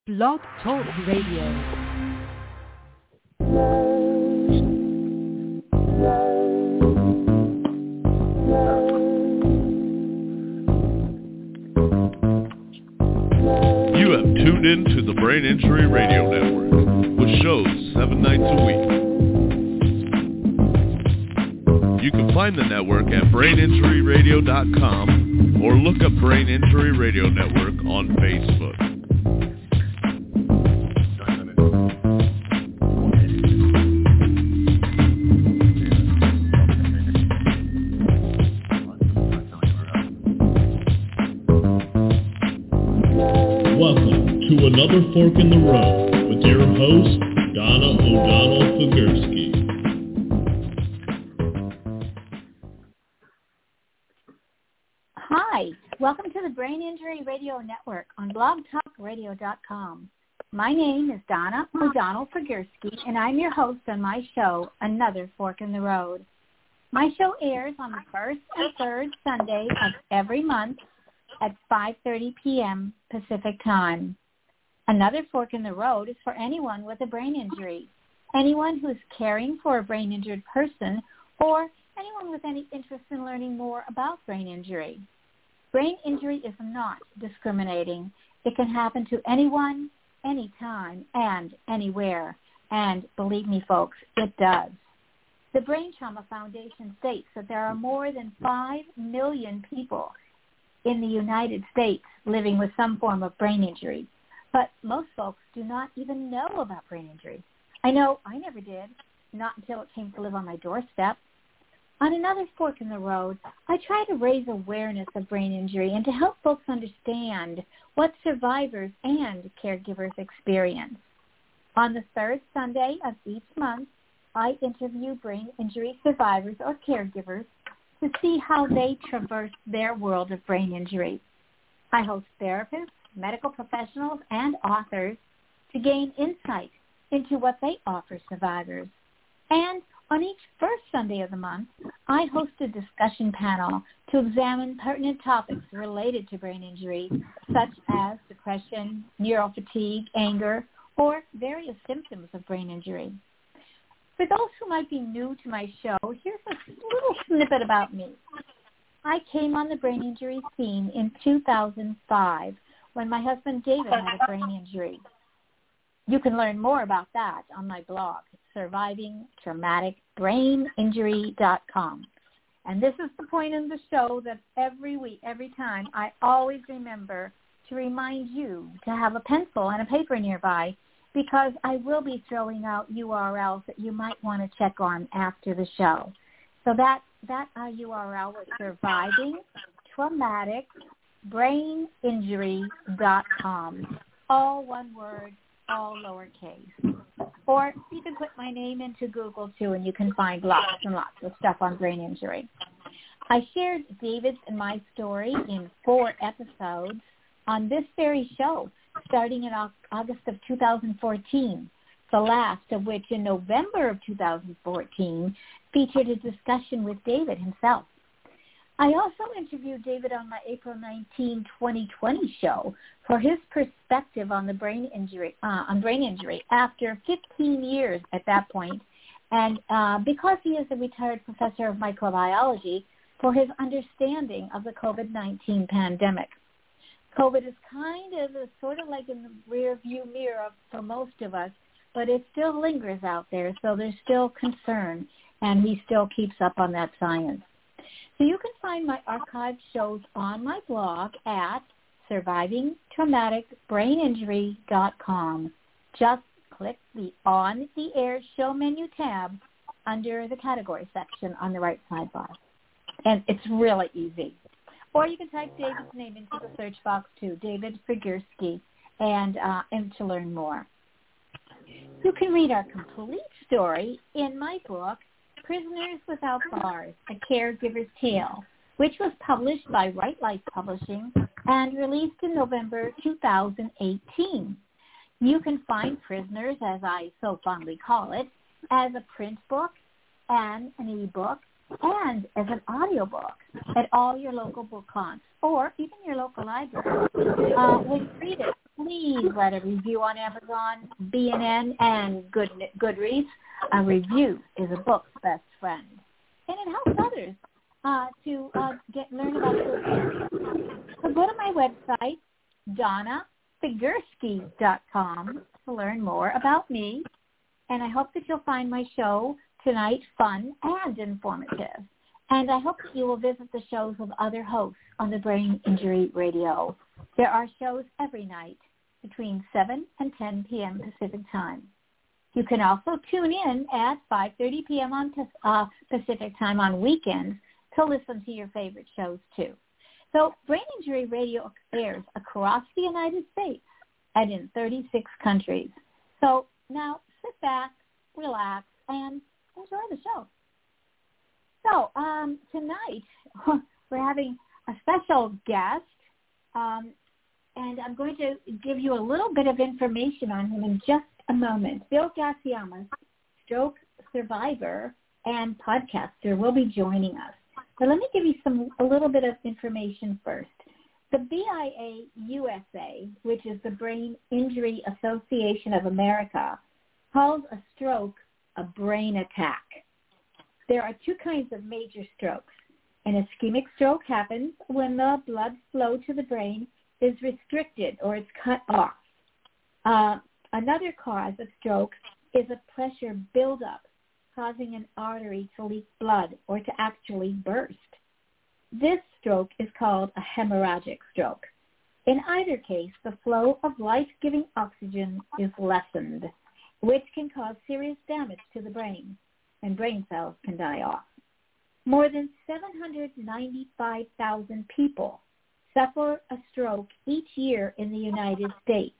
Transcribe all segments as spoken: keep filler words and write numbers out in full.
Blog Talk Radio. You have tuned in to the Brain Injury Radio Network, with shows seven nights a week. You can find the network at brain injury radio dot com or look up Brain Injury Radio Network on Facebook. Welcome to another Fork in the Road with your host, Donna O'Donnell-Figursky. Hi, welcome to the Brain Injury Radio Network on blog talk radio dot com. My name is Donna O'Donnell-Figursky, and I'm your host on my show, Another Fork in the Road. My show airs on the first and third Sunday of every month at five thirty p.m. Pacific Time. Another Fork in the Road is for anyone with a brain injury, anyone who is caring for a brain-injured person, or anyone with any interest in learning more about brain injury. Brain injury is not discriminating. It can happen to anyone, anytime, and anywhere. And believe me, folks, it does. The Brain Trauma Foundation states that there are more than five million people in the United States living with some form of brain injury. But most folks do not even know about brain injury. I know I never did, not until it came to live on my doorstep. On Another Fork in the Road, I try to raise awareness of brain injury and to help folks understand what survivors and caregivers experience. On the third Sunday of each month, I interview brain injury survivors or caregivers to see how they traverse their world of brain injury. I host therapists, medical professionals, and authors to gain insight into what they offer survivors. And on each first Sunday of the month, I host a discussion panel to examine pertinent topics related to brain injury, such as depression, neural fatigue, anger, or various symptoms of brain injury. For those who might be new to my show, here's a little snippet about me. I came on the brain injury scene in two thousand five when my husband David had a brain injury. You can learn more about that on my blog, surviving traumatic brain injury dot com. And this is the point in the show that every week, every time, I always remember to remind you to have a pencil and a paper nearby, because I will be throwing out U R Ls that you might want to check on after the show. So that, that uh, U R L is surviving traumatic brain injury dot com. All one word, all lowercase. Or you can put my name into Google, too, and you can find lots and lots of stuff on brain injury. I shared David's and my story in four episodes on this very show, starting in August of two thousand fourteen, the last of which in November of two thousand fourteen featured a discussion with David himself. I also interviewed David on my April nineteenth, twenty twenty show for his perspective on the brain injury, uh, on brain injury after fifteen years at that point, and uh, because he is a retired professor of microbiology, for his understanding of the COVID nineteen pandemic. COVID is kind of a, sort of like in the rear view mirror for most of us, but it still lingers out there, so there's still concern, and he still keeps up on that science. So you can find my archived shows on my blog at surviving traumatic brain injury dot com. Just click the On the Air Show menu tab under the category section on the right sidebar. And it's really easy. Or you can type David's name into the search box too, David Figursky, and, uh, and to learn more. You can read our complete story in my book, Prisoners Without Bars, A Caregiver's Tale, which was published by Right Life Publishing and released in November two thousand eighteen. You can find Prisoners, as I so fondly call it, as a print book and an e-book and as an audiobook at all your local book haunts, or even your local library. Uh, when you read it, please let a review on Amazon, B N N, and Good, Goodreads. A review is a book's best friend, and it helps others uh, to uh, get learn about it. So go to my website, Donna Figursky dot com, to learn more about me, and I hope that you'll find my show tonight fun and informative. And I hope that you will visit the shows of other hosts on the Brain Injury Radio. There are shows every night between seven and ten p.m. Pacific Time. You can also tune in at five thirty p.m. on uh, Pacific Time on weekends to listen to your favorite shows too. So Brain Injury Radio airs across the United States and in thirty-six countries. So now sit back, relax, and enjoy the show. So um, tonight we're having a special guest, um, and I'm going to give you a little bit of information on him in just a moment. Bill Gassiamas, stroke survivor and podcaster, will be joining us. But let me give you some a little bit of information first. The B I A U S A, which is the Brain Injury Association of America, calls a stroke a brain attack. There are two kinds of major strokes. An ischemic stroke happens when the blood flow to the brain is restricted or it's cut off. Uh, another cause of stroke is a pressure buildup, causing an artery to leak blood or to actually burst. This stroke is called a hemorrhagic stroke. In either case, the flow of life-giving oxygen is lessened, which can cause serious damage to the brain, and brain cells can die off. More than seven hundred ninety-five thousand people suffer a stroke each year in the United States.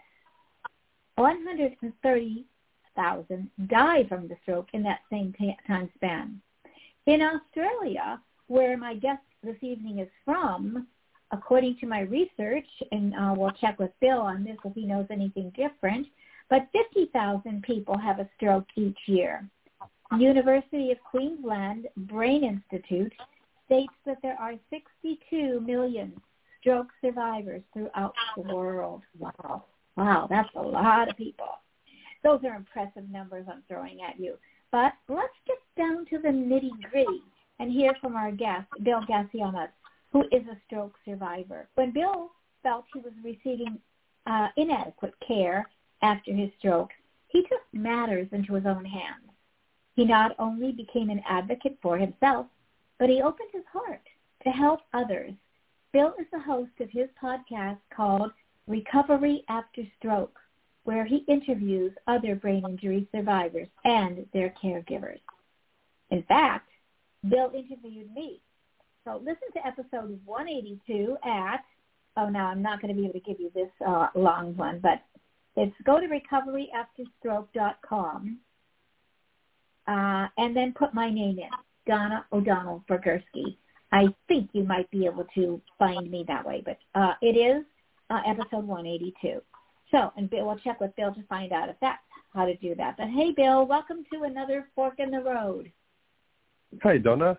one hundred thirty thousand die from the stroke in that same t- time span. In Australia, where my guest this evening is from, according to my research, and uh, we'll check with Bill on this if he knows anything different, but fifty thousand people have a stroke each year. University of Queensland Brain Institute states that there are sixty-two million stroke survivors throughout the world. Wow. Wow, that's a lot of people. Those are impressive numbers I'm throwing at you. But let's get down to the nitty-gritty and hear from our guest, Bill Gassiamas, who is a stroke survivor. When Bill felt he was receiving uh, inadequate care after his stroke, he took matters into his own hands. He not only became an advocate for himself, but he opened his heart to help others. Bill is the host of his podcast called Recovery After Stroke, where he interviews other brain injury survivors and their caregivers. In fact, Bill interviewed me. So listen to episode one eighty-two at, oh, now I'm not going to be able to give you this uh, long one, but it's go to recovery after stroke dot com uh, and then put my name in, Donna O'Donnell Figursky. I think you might be able to find me that way, but uh, it is uh, episode one eighty-two. So, and Bill, we'll check with Bill to find out if that's how to do that. But hey, Bill, welcome to another Fork in the Road. Hey, Donna.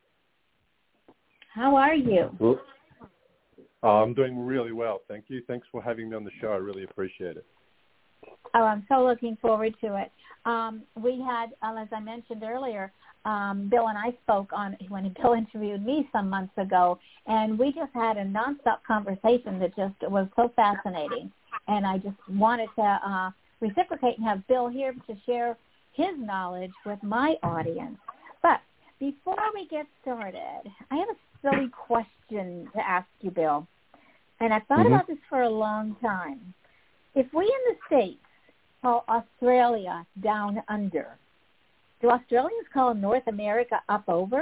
How are you? Well, uh, I'm doing really well, thank you. Thanks for having me on the show. I really appreciate it. Oh, I'm so looking forward to it. Um, we had, uh, as I mentioned earlier, um, Bill and I spoke on when Bill interviewed me some months ago, and we just had a nonstop conversation that just was so fascinating. And I just wanted to uh, reciprocate and have Bill here to share his knowledge with my audience. But before we get started, I have a silly question to ask you, Bill. And I've thought mm-hmm. about this for a long time. If we in the States call Australia down under, do Australians call North America up over?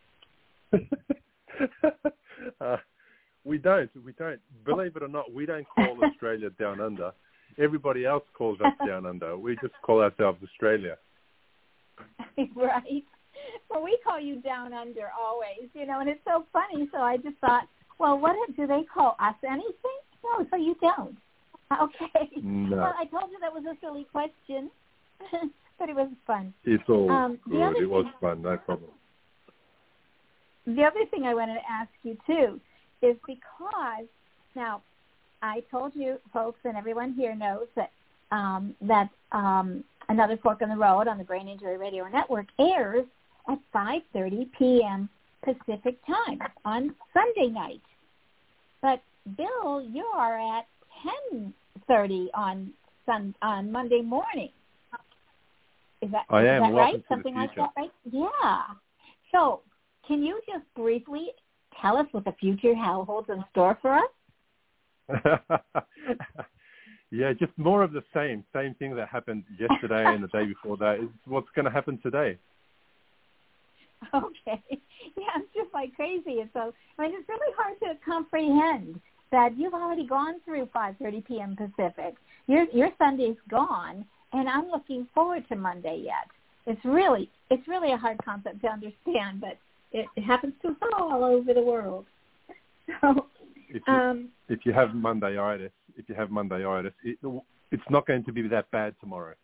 uh, we don't. We don't. Believe it or not, we don't call Australia down under. Everybody else calls us down under. We just call ourselves Australia. Right. Well, we call you down under always, you know, and it's so funny. So I just thought, well, what do they call us? Anything? No, so you don't. Okay. No. Well, I told you that was a silly question, but it was fun. It's all um, good. It was fun, no problem. The other thing I wanted to ask you, too, is because, now, I told you folks, and everyone here knows that um, that um, Another Fork in the Road on the Brain Injury Radio Network airs at five thirty p.m. Pacific time on Sunday night. But, Bill, you are at ten thirty on sun, on Monday morning. Is that, I is am. that Welcome right? to Something the like future. that, right? Yeah. So can you just briefly tell us what the future holds in store for us? Yeah, just more of the same. Same thing that happened yesterday and the day before that is what's going to happen today. Okay. Yeah, it's just like crazy. And so, I mean, it's really hard to comprehend that you've already gone through five thirty p.m. Pacific. Your your Sunday's gone, and I'm looking forward to Monday yet. It's really it's really a hard concept to understand, but it, it happens to us all over the world. So, If you, um, if you have Mondayitis, if you have Mondayitis, it, it's not going to be that bad tomorrow.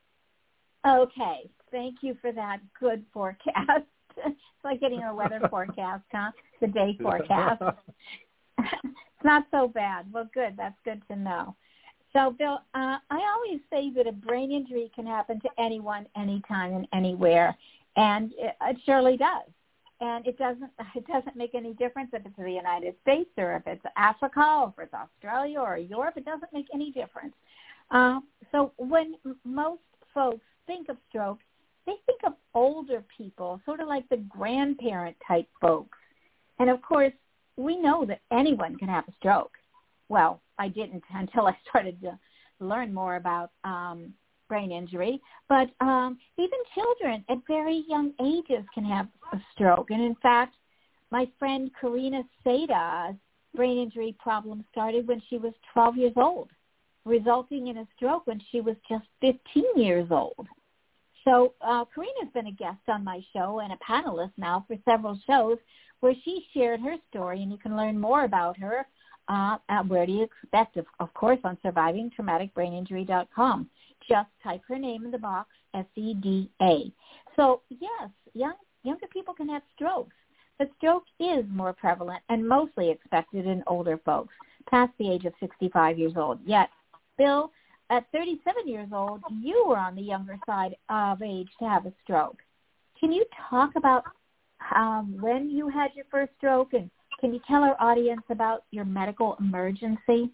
okay. Thank you for that good forecast. It's like getting a weather forecast, huh? The day forecast. It's not so bad. Well, good. That's good to know. So, Bill, uh, I always say that a brain injury can happen to anyone, anytime, and anywhere, and it, it surely does. And it doesn't it doesn't make any difference if it's the United States or if it's Africa or if it's Australia or Europe. It doesn't make any difference. Uh, so when m- most folks think of stroke, they think of older people, sort of like the grandparent-type folks. And, of course, we know that anyone can have a stroke. Well, I didn't until I started to learn more about um, brain injury. But um, even children at very young ages can have a stroke. And, in fact, my friend Karina Sada's brain injury problem started when she was twelve years old, resulting in a stroke when she was just fifteen years old. So uh, Karina's been a guest on my show and a panelist now for several shows where she shared her story, and you can learn more about her uh, at Where Do You Expect, of, of course, on surviving traumatic brain injury dot com. Just type her name in the box, S E D A. So, yes, young, younger people can have strokes, but stroke is more prevalent and mostly expected in older folks past the age of sixty-five years old. Yet, Bill, at thirty-seven years old, you were on the younger side of age to have a stroke. Can you talk about um, when you had your first stroke, and can you tell our audience about your medical emergency?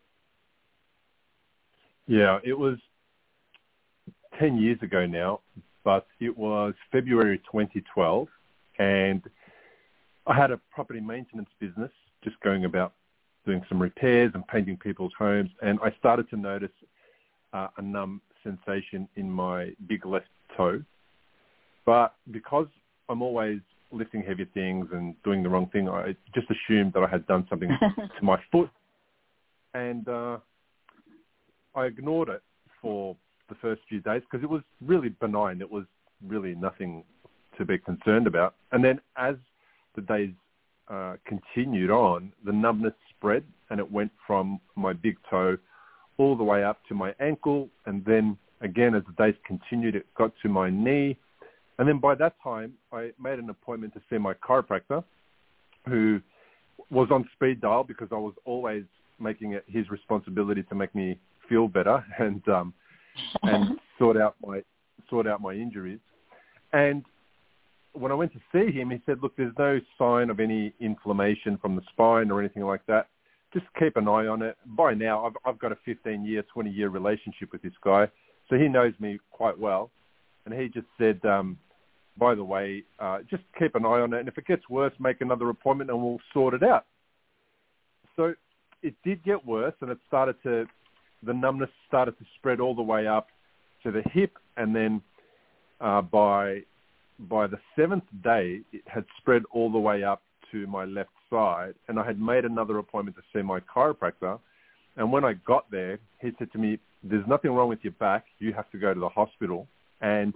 Yeah, it was ten years ago now, but it was February twenty twelve, and I had a property maintenance business just going about doing some repairs and painting people's homes, and I started to notice uh, a numb sensation in my big left toe. But because I'm always lifting heavy things and doing the wrong thing, I just assumed that I had done something to my foot, and uh, I ignored it for the first few days because it was really benign. It was really nothing to be concerned about. And then as the days uh, continued on, the numbness spread, and it went from my big toe all the way up to my ankle, and then again as the days continued, it got to my knee. And then by that time, I made an appointment to see my chiropractor, who was on speed dial because I was always making it his responsibility to make me feel better and um, and sort out my sort out my injuries. And when I went to see him, he said, "Look, there's no sign of any inflammation from the spine or anything like that. Just keep an eye on it." By now, I've I've got a fifteen-year, twenty-year relationship with this guy, so he knows me quite well. And he just said, um, by the way, uh, just keep an eye on it, and if it gets worse, make another appointment and we'll sort it out. So it did get worse, and it started to, the numbness started to spread all the way up to the hip, and then uh, by by the seventh day, it had spread all the way up to my left side, and I had made another appointment to see my chiropractor. And when I got there, he said to me, "There's nothing wrong with your back. You have to go to the hospital." And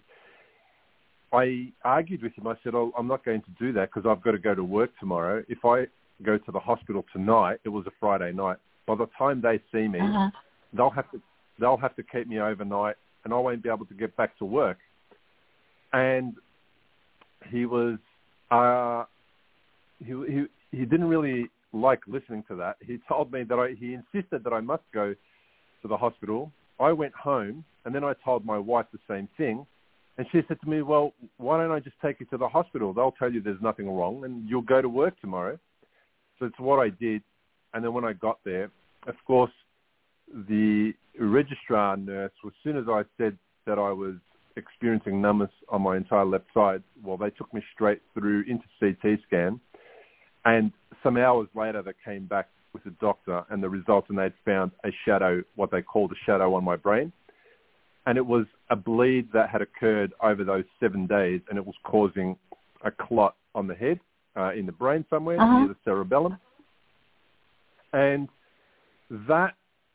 I argued with him. I said, "Oh, I'm not going to do that because I've got to go to work tomorrow. If I go to the hospital tonight," it was a Friday night, "by the time they see me, uh-huh. they'll have to they'll have to keep me overnight, and I won't be able to get back to work." And he was uh, he he he didn't really like listening to that. He told me that I, he insisted that I must go to the hospital. I went home, and then I told my wife the same thing. And she said to me, well, why don't I just take you to the hospital? They'll tell you there's nothing wrong, and you'll go to work tomorrow. So it's what I did. And then when I got there, of course, the registrar nurse, as soon as I said that I was experiencing numbness on my entire left side, well, they took me straight through into C T scan. And some hours later, they came back with the doctor and the results, and they'd found a shadow, what they called a shadow on my brain. And it was a bleed that had occurred over those seven days, and it was causing a clot on the head, uh, in the brain somewhere, uh-huh. near the cerebellum. And that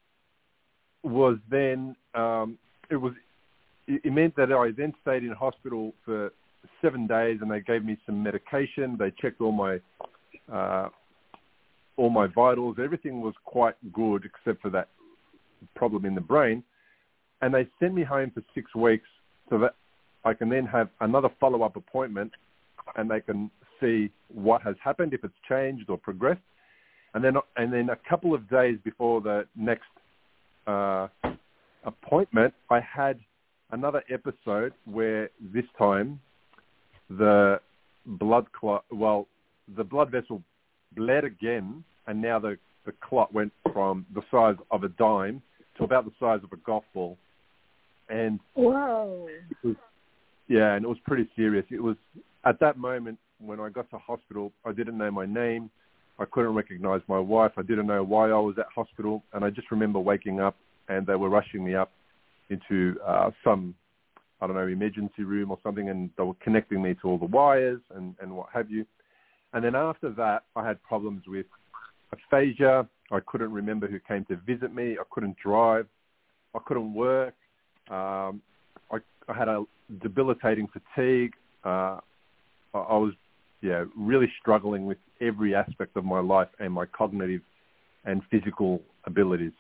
was then, um, it was, it meant that I then stayed in hospital for seven days, and they gave me some medication. They checked all my, uh, all my vitals. Everything was quite good except for that problem in the brain. And they sent me home for six weeks so that I can then have another follow-up appointment, and they can see what has happened, if it's changed or progressed. And then, and then a couple of days before the next uh, appointment, I had another episode where this time the blood clot, well, the blood vessel bled again, and now the, the clot went from the size of a dime to about the size of a golf ball. And whoa! It was, yeah, and it was pretty serious. It was at that moment when I got to hospital, I didn't know my name. I couldn't recognize my wife. I didn't know why I was at hospital. And I just remember waking up, and they were rushing me up into uh, some, I don't know, emergency room or something, and they were connecting me to all the wires and, and what have you. And then after that, I had problems with aphasia. I couldn't remember who came to visit me. I couldn't drive. I couldn't work. Um, I, I had a debilitating fatigue. Uh, I, I was, yeah, really struggling with every aspect of my life and my cognitive and physical abilities.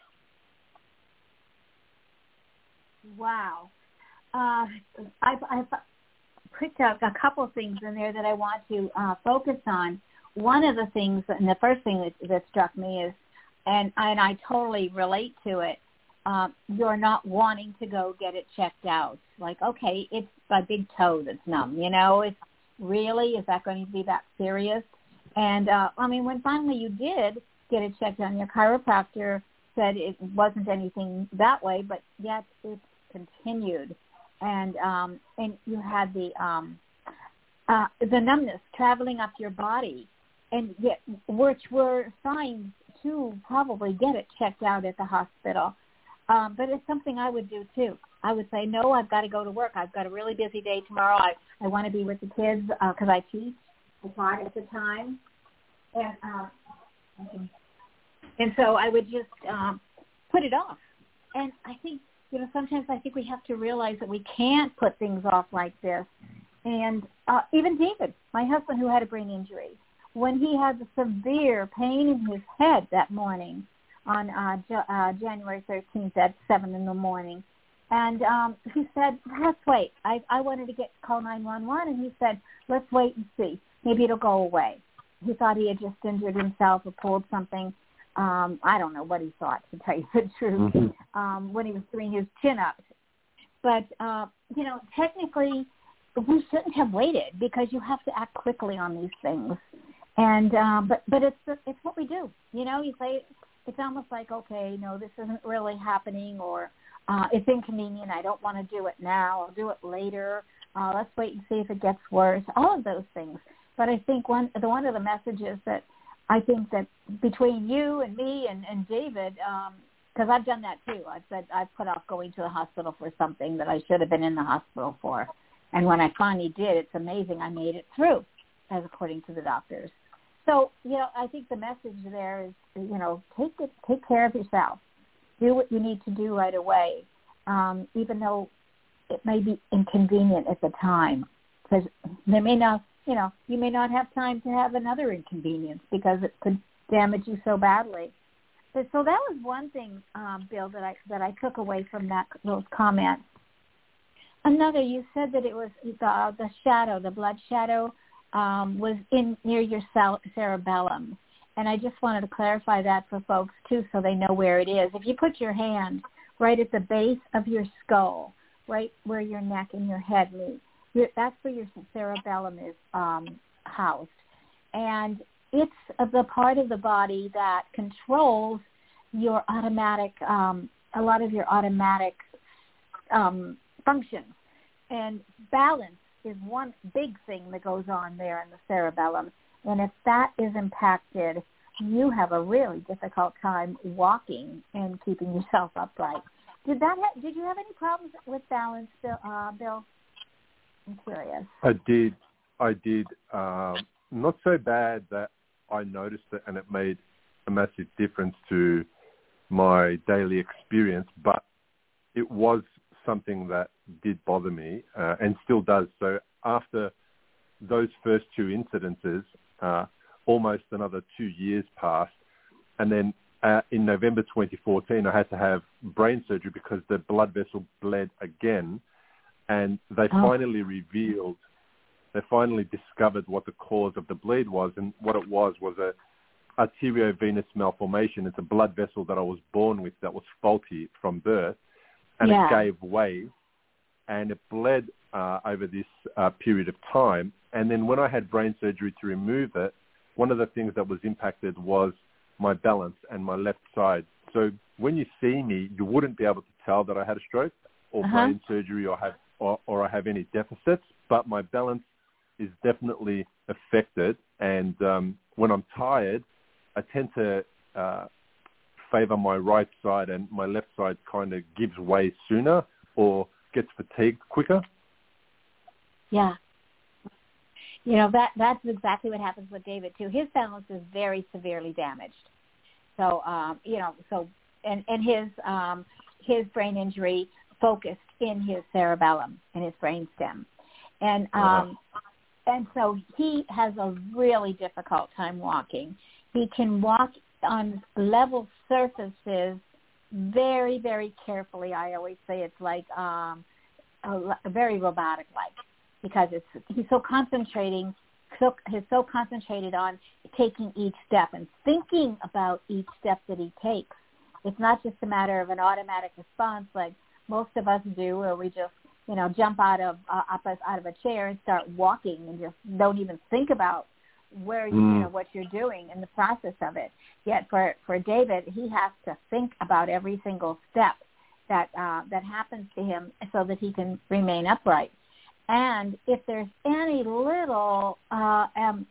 Wow. Uh, I've, I've picked up a couple of things in there that I want to uh, focus on. One of the things, and the first thing that, that struck me is, and, and I totally relate to it, Um, you're not wanting to go get it checked out. Like, okay, it's my big toe that's numb, you know, it's really, is that going to be that serious? And, uh, I mean, when finally you did get it checked out, your chiropractor said it wasn't anything that way, but yet it continued. And, um, and you had the, um, uh, the numbness traveling up your body, and yet, which were signs to probably get it checked out at the hospital. Um, but it's something I would do, too. I would say, no, I've got to go to work. I've got a really busy day tomorrow. I, I want to be with the kids because uh, I teach. I taught at the time. And, uh, and so I would just um, put it off. And I think, you know, sometimes I think we have to realize that we can't put things off like this. And uh, even David, my husband who had a brain injury, when he had the severe pain in his head that morning, on uh, uh, January thirteenth at seven in the morning. And um, he said, let's wait. I, I wanted to get call nine one one, and he said, let's wait and see. Maybe it'll go away. He thought he had just injured himself or pulled something. Um, I don't know what he thought, to tell you the truth, mm-hmm. um, when he was doing his chin-ups. But, uh, you know, technically, we shouldn't have waited because you have to act quickly on these things. And uh, but but it's it's what we do. You know, you say, it's almost like, okay, no, this isn't really happening, or uh, it's inconvenient. I don't want to do it now. I'll do it later. Uh, let's wait and see if it gets worse. All of those things. But I think one the one of the messages that I think that between you and me and, and David, because um, I've done that too. I've said I've put off going to the hospital for something that I should have been in the hospital for. And when I finally did, it's amazing I made it through, as according to the doctors. So, you know, I think the message there is, you know, take it, take care of yourself. Do what you need to do right away, um, even though it may be inconvenient at the time. Because there may not, you know, you may not have time to have another inconvenience because it could damage you so badly. But, so that was one thing, um, Bill, that I that I took away from that those comments. Another, you said that it was the, the shadow, the blood shadow, Um, was in near your cerebellum, And I just wanted to clarify that for folks, too, so they know where it is. If you put your hand right at the base of your skull, right where your neck and your head meet, that's where your cerebellum is um, housed. And it's the part of the body that controls your automatic, um, a lot of your automatic um, functions. And balance is one big thing that goes on there in the cerebellum. And if that is impacted, you have a really difficult time walking and keeping yourself upright. Did that? Ha- did you have any problems with balance, Bill? Uh, Bill? I'm curious. I did. I did. Um, not so bad that I noticed it and it made a massive difference to my daily experience, but it was something that did bother me uh, and still does. So after those first two incidences, uh, almost another two years passed. And then uh, in November twenty fourteen, I had to have brain surgery because the blood vessel bled again. And they oh. finally revealed, they finally discovered what the cause of the bleed was. And what it was was a arteriovenous malformation. It's a blood vessel that I was born with that was faulty from birth. And yeah. it gave way. And it bled uh, over this uh, period of time. And then when I had brain surgery to remove it, one of the things that was impacted was my balance and my left side. So when you see me, you wouldn't be able to tell that I had a stroke or uh-huh. brain surgery or have or, or I have any deficits, but my balance is definitely affected. And um, when I'm tired, I tend to uh, favor my right side, and my left side kind of gives way sooner or gets fatigued quicker. Yeah. You know, that that's exactly what happens with David, too. His balance is very severely damaged. So, um, you know, so, and, and his um, his brain injury focused in his cerebellum, in his brainstem. And, um, uh-huh. and so he has a really difficult time walking. He can walk on level surfaces very, very carefully. I always say it's like um, a, a very robotic-like, because it's he's so concentrating, so he's so concentrated on taking each step and thinking about each step that he takes. It's not just a matter of an automatic response like most of us do, where we just, you know, jump out of uh, up out of a chair and start walking and just don't even think about where you, mm. you know, what you're doing in the process of it. Yet for, for David, he has to think about every single step that uh, that happens to him so that he can remain upright. And if there's any little, uh, um,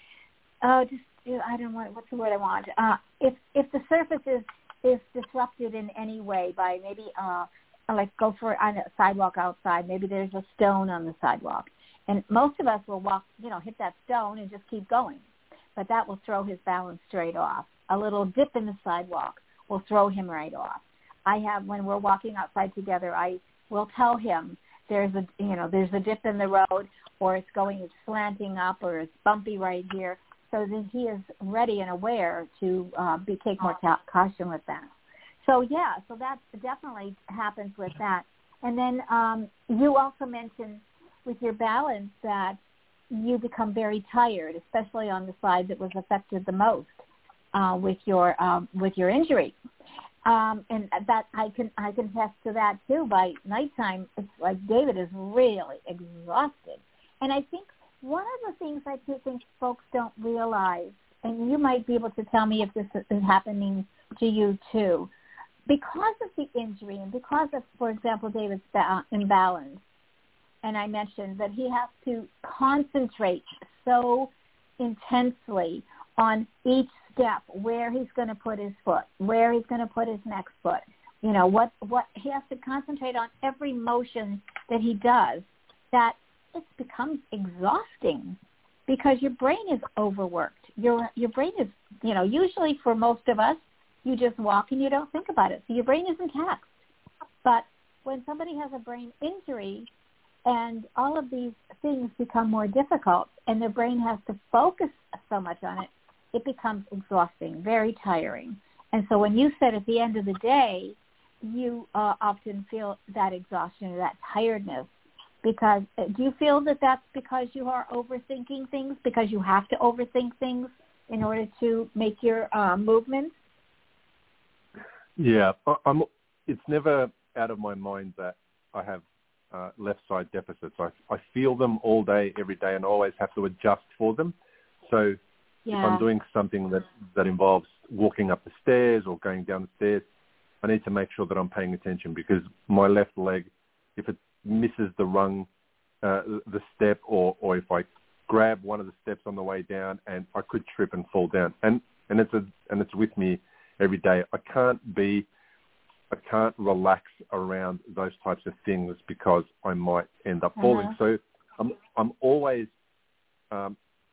oh, just I don't want what's the word I want. Uh, if if the surface is, is disrupted in any way by maybe uh, like go for on a sidewalk outside, maybe there's a stone on the sidewalk, and most of us will walk, you know, hit that stone and just keep going, but that will throw his balance straight off. A little dip in the sidewalk will throw him right off. I have when we're walking outside together, I will tell him. There's a you know there's a dip in the road, or it's going it's slanting up, or it's bumpy right here, so that he is ready and aware to uh, be take more ta- caution with that. So yeah, so that definitely happens with that. And then um, you also mentioned with your balance that you become very tired, especially on the side that was affected the most uh, with your um, with your injury. Um, and that I can I can attest to that too. By nighttime, it's like David is really exhausted. And I think one of the things I do think folks don't realize, and you might be able to tell me if this is happening to you too, because of the injury and because of, for example, David's imbalance, and I mentioned that he has to concentrate so intensely on each step, where he's going to put his foot, where he's going to put his next foot. You know, what, what he has to concentrate on every motion that he does, that it becomes exhausting because your brain is overworked. Your your brain is, you know, usually for most of us, you just walk and you don't think about it. So your brain isn't taxed. But when somebody has a brain injury and all of these things become more difficult and their brain has to focus so much on it, it becomes exhausting, very tiring. And so when you said at the end of the day, you uh, often feel that exhaustion or that tiredness, because uh, do you feel that that's because you are overthinking things, because you have to overthink things in order to make your uh, movements? Yeah, I, I'm. It's never out of my mind that I have uh, left side deficits. I, I feel them all day, every day, and always have to adjust for them. So yeah. if I'm doing something that, that involves walking up the stairs or going down the stairs, I need to make sure that I'm paying attention, because my left leg, if it misses the rung, uh, the step, or, or if I grab one of the steps on the way down, and I could trip and fall down. And, and it's a, and it's with me every day. I can't be, I can't relax around those types of things because I might end up falling. Uh-huh. So I'm, I'm always, um,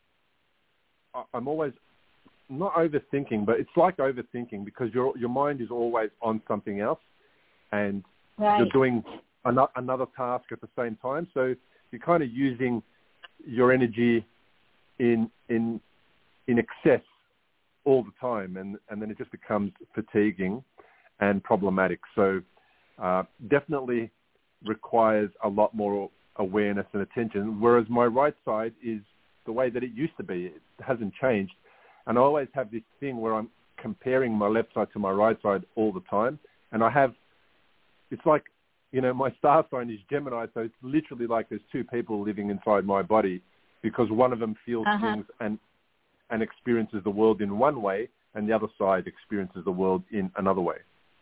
I'm always not overthinking, but it's like overthinking, because your your mind is always on something else, and right. you're doing an, another task at the same time. So you're kind of using your energy in in in excess all the time, and, and then it just becomes fatiguing and problematic. So uh, definitely requires a lot more awareness and attention, whereas my right side is the way that it used to be. It hasn't changed. And I always have this thing where I'm comparing my left side to my right side all the time. And I have, it's like, you know, my star sign is Gemini, so it's literally like there's two people living inside my body, because one of them feels uh-huh. things and and experiences the world in one way, and the other side experiences the world in another way.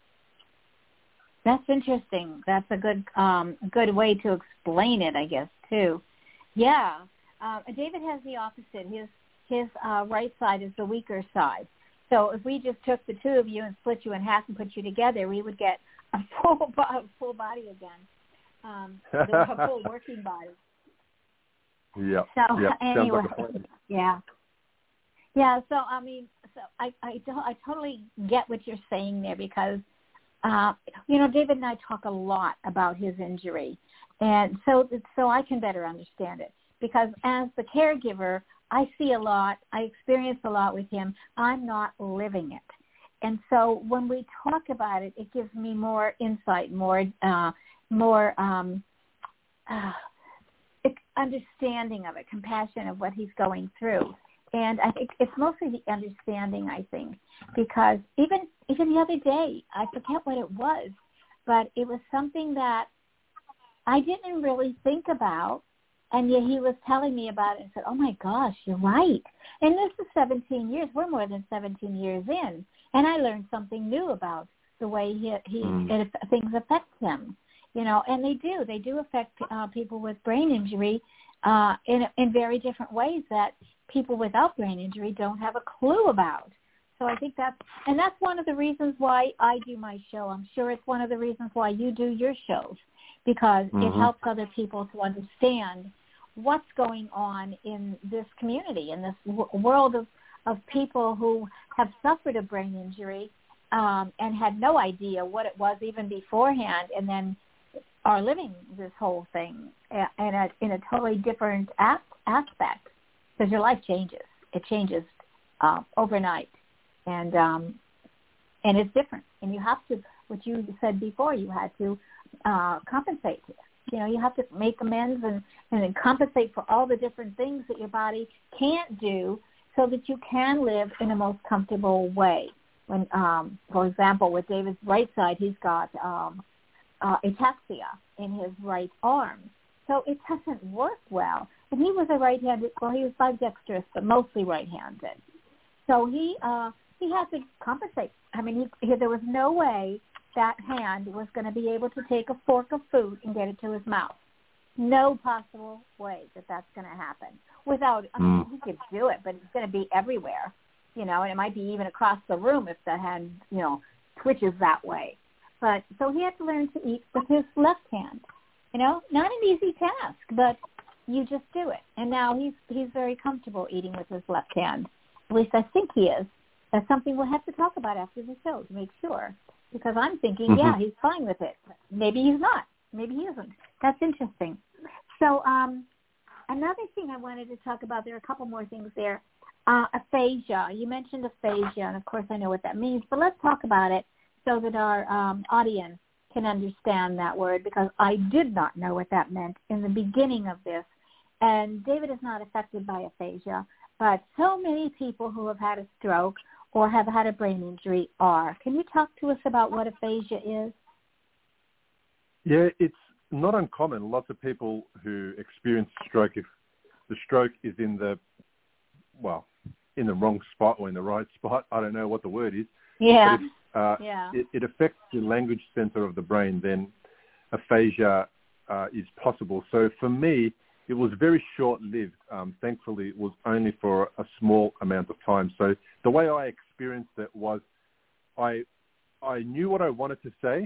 That's interesting. That's a good um, good way to explain it, I guess, too. Yeah. Uh, David has the opposite. His his uh, right side is the weaker side. So if we just took the two of you and split you in half and put you together, we would get a full, bo- full body again, um, a full working body. Yeah. So yeah. anyway, like yeah. Yeah, so I mean, so I I, do, I totally get what you're saying there, because, uh, you know, David and I talk a lot about his injury, and so so I can better understand it, because as the caregiver, I see a lot, I experience a lot with him. I'm not living it, and so when we talk about it, it gives me more insight, more uh, more um, uh, understanding of it, compassion of what he's going through. And I think it's mostly the understanding, I think, because even even the other day, I forget what it was, but it was something that I didn't really think about, and yet he was telling me about it and said, oh, my gosh, you're right. And this is seventeen years. We're more than seventeen years in, and I learned something new about the way he, he mm. it, things affect him, you know, and they do. They do affect uh, people with brain injury uh, in in very different ways that people without brain injury don't have a clue about. So I think that's, and that's one of the reasons why I do my show. I'm sure it's one of the reasons why you do your shows, because mm-hmm. it helps other people to understand what's going on in this community, in this w- world of, of people who have suffered a brain injury um, and had no idea what it was even beforehand, and then are living this whole thing in a, in a totally different ap- aspect. Because your life changes. It changes uh, overnight, and um, and it's different. And you have to, what you said before, you had to uh, compensate. You know, you have to make amends and, and then compensate for all the different things that your body can't do, so that you can live in the most comfortable way. When, um, for example, with David's right side, he's got um, uh, ataxia in his right arm, so it doesn't work well. And he was a right-handed, well, he was bidextrous, but mostly right-handed. So he uh, he had to compensate. I mean, he, he, there was no way that hand was going to be able to take a fork of food and get it to his mouth. No possible way that that's going to happen. Without, I mean, mm. he could do it, but it's going to be everywhere, you know, and it might be even across the room if the hand, you know, twitches that way. But so he had to learn to eat with his left hand. You know, not an easy task, but you just do it. And now he's he's very comfortable eating with his left hand. At least I think he is. That's something we'll have to talk about after the show to make sure. Because I'm thinking, mm-hmm. yeah, he's fine with it. Maybe he's not. Maybe he isn't. That's interesting. So um, another thing I wanted to talk about, there are a couple more things there. Uh, aphasia. You mentioned aphasia, and of course I know what that means. But let's talk about it so that our um, audience can understand that word, because I did not know what that meant in the beginning of this. And David is not affected by aphasia, but so many people who have had a stroke or have had a brain injury are. Can you talk to us about what aphasia is? Yeah, it's not uncommon. Lots of people who experience stroke, if the stroke is in the, well, in the wrong spot or in the right spot, I don't know what the word is. Yeah. But if, uh, yeah. it, it affects the language center of the brain, then aphasia uh, is possible. So for me, it was very short-lived. Um, thankfully, it was only for a small amount of time. So the way I experienced it was I I knew what I wanted to say,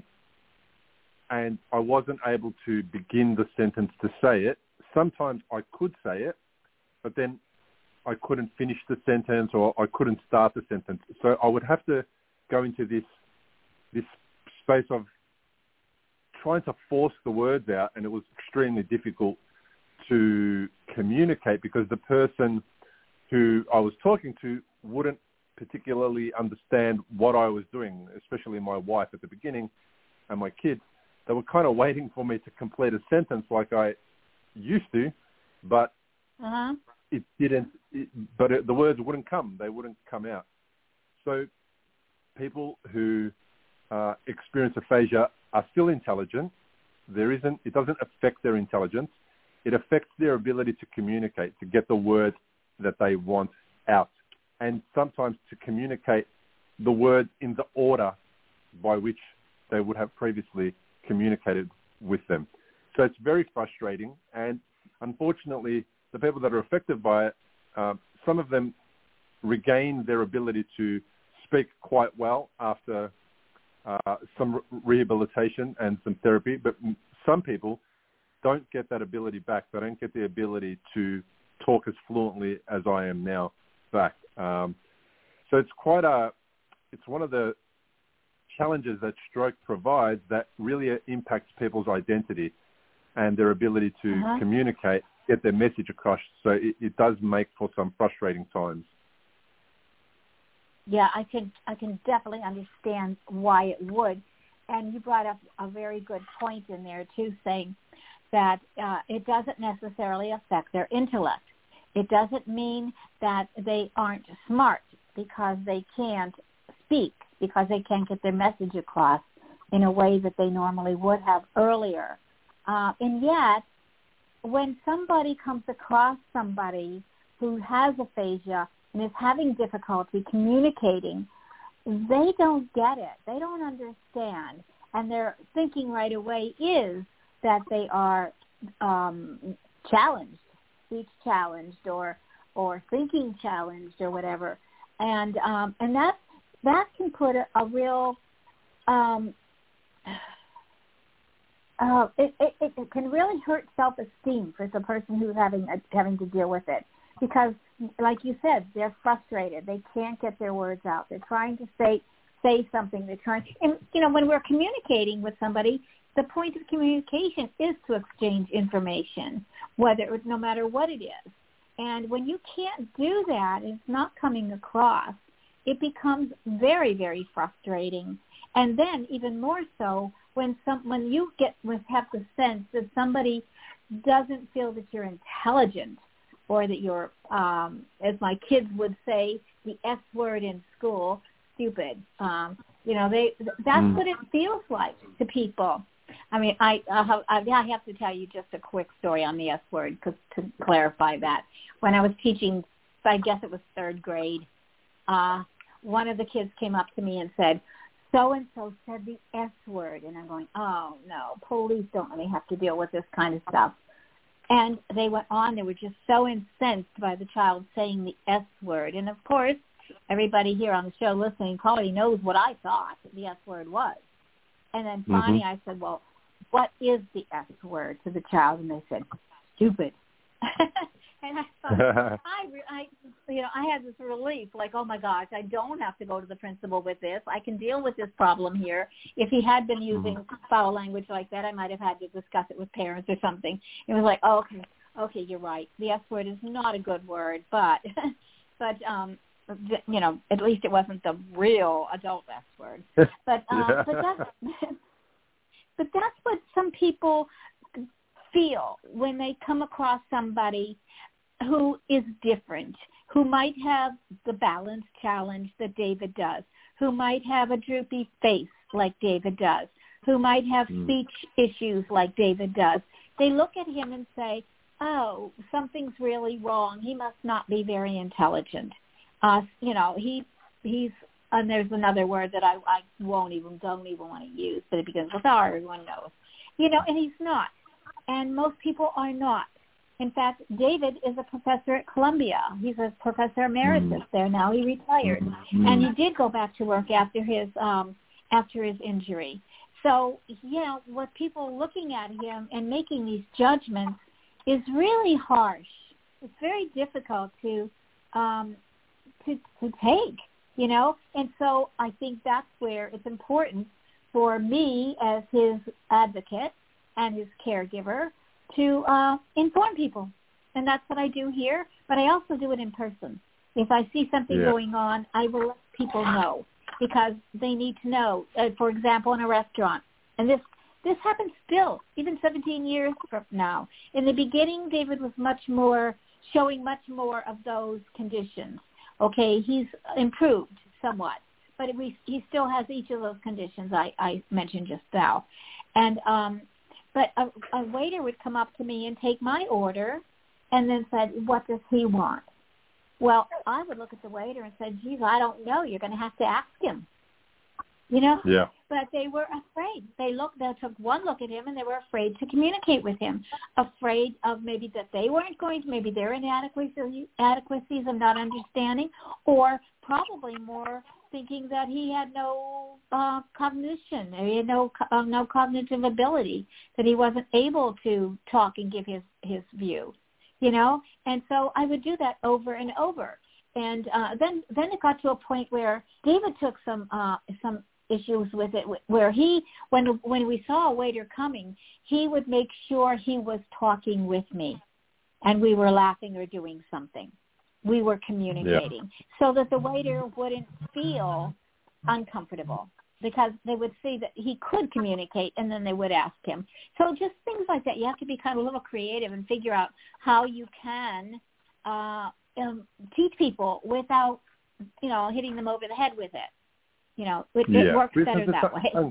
and I wasn't able to begin the sentence to say it. Sometimes I could say it, but then I couldn't finish the sentence or I couldn't start the sentence. So I would have to go into this this space of trying to force the words out, and it was extremely difficult to communicate because the person who I was talking to wouldn't particularly understand what I was doing, especially my wife at the beginning and my kids. They were kind of waiting for me to complete a sentence like I used to, but uh-huh. it didn't, it, but it, the words wouldn't come. They wouldn't come out. So people who uh, experience aphasia are still intelligent. There isn't, it doesn't affect their intelligence. It affects their ability to communicate, to get the words that they want out, and sometimes to communicate the words in the order by which they would have previously communicated with them. So it's very frustrating, and unfortunately, the people that are affected by it, uh, some of them regain their ability to speak quite well after uh, some rehabilitation and some therapy, but some people don't get that ability back. They don't get the ability to talk as fluently as I am now back. Um, so it's quite a, it's one of the challenges that stroke provides that really impacts people's identity and their ability to uh-huh. communicate, get their message across. So it, it does make for some frustrating times. Yeah, I can I can definitely understand why it would. And you brought up a very good point in there, too, saying that uh, it doesn't necessarily affect their intellect. It doesn't mean that they aren't smart because they can't speak, because they can't get their message across in a way that they normally would have earlier. Uh, and yet, when somebody comes across somebody who has aphasia and is having difficulty communicating, they don't get it. They don't understand. And their thinking right away is that they are um, challenged, speech challenged, or or thinking challenged, or whatever. And um, and that that can put a, a real um, uh, it, it, it can really hurt self-esteem for the person who's having uh, having to deal with it, because, like you said, they're frustrated. They can't get their words out. They're trying to say say something. They're trying, and you know, when we're communicating with somebody, the point of communication is to exchange information, whether no matter what it is. And when you can't do that, it's not coming across, it becomes very, very frustrating. And then even more so when some when you get with have the sense that somebody doesn't feel that you're intelligent, or that you're, um, as my kids would say, the S word in school, stupid. Um, you know, they that's mm. what it feels like to people. I mean, I, uh, I I have to tell you just a quick story on the S word, cause, to clarify that. When I was teaching, I guess it was third grade, uh, one of the kids came up to me and said, so-and-so said the S word. And I'm going, oh, no, police don't really have to deal with this kind of stuff. And they went on. They were just so incensed by the child saying the S word. And, of course, everybody here on the show listening probably knows what I thought the S word was. And then finally mm-hmm. I said, well, what is the S word to the child? And they said, stupid. And I thought, I, I, you know, I had this relief, like, oh, my gosh, I don't have to go to the principal with this. I can deal with this problem here. If he had been using mm-hmm. foul language like that, I might have had to discuss it with parents or something. It was like, oh, okay, okay, you're right. The S word is not a good word, but, but um, you know, at least it wasn't the real adult S word. But, um, yeah. but that's, but that's what some people feel when they come across somebody who is different. who might have the balance challenge that David does, who might have a droopy face like David does, who might have mm. speech issues like David does. They look at him and say, oh, something's really wrong. He must not be very intelligent. Uh, you know, he he's, and there's another word that I, I won't even, don't even want to use, but it begins with R, everyone knows. You know, and he's not. And most people are not. In fact, David is a professor at Columbia. He's a professor emeritus mm. there now. He retired. Mm. And he did go back to work after his um, after his injury. So, you know, what people are looking at him and making these judgments is really harsh. It's very difficult to um, to to take, you know. And so I think that's where it's important for me as his advocate and his caregiver to uh, inform people. And that's what I do here, but I also do it in person. If I see something yeah. going on, I will let people know because they need to know. Uh, for example, in a restaurant, and this this happens still, even seventeen years from now. In the beginning, David was much more, showing much more of those conditions. Okay, he's improved somewhat, but we, he still has each of those conditions I, I mentioned just now. And um, But a, a waiter would come up to me and take my order and then said, what does he want? Well, I would look at the waiter and say, geez, I don't know. You're going to have to ask him. You know? Yeah. But they were afraid. They looked, they took one look at him and they were afraid to communicate with him, afraid of maybe that they weren't going to, maybe their inadequacies inadequacies of not understanding, or probably more thinking that he had no uh, cognition, he had no uh, no cognitive ability, that he wasn't able to talk and give his, his view, you know? And so I would do that over and over. And uh, then then it got to a point where David took some uh, some issues with it, where he, when when we saw a waiter coming, he would make sure he was talking with me, and we were laughing or doing something. We were communicating yeah. so that the waiter wouldn't feel uncomfortable, because they would see that he could communicate, and then they would ask him. So just things like that. You have to be kind of a little creative and figure out how you can uh, um, teach people without, you know, hitting them over the head with it. You know, it, yeah. it works because better that way. Un-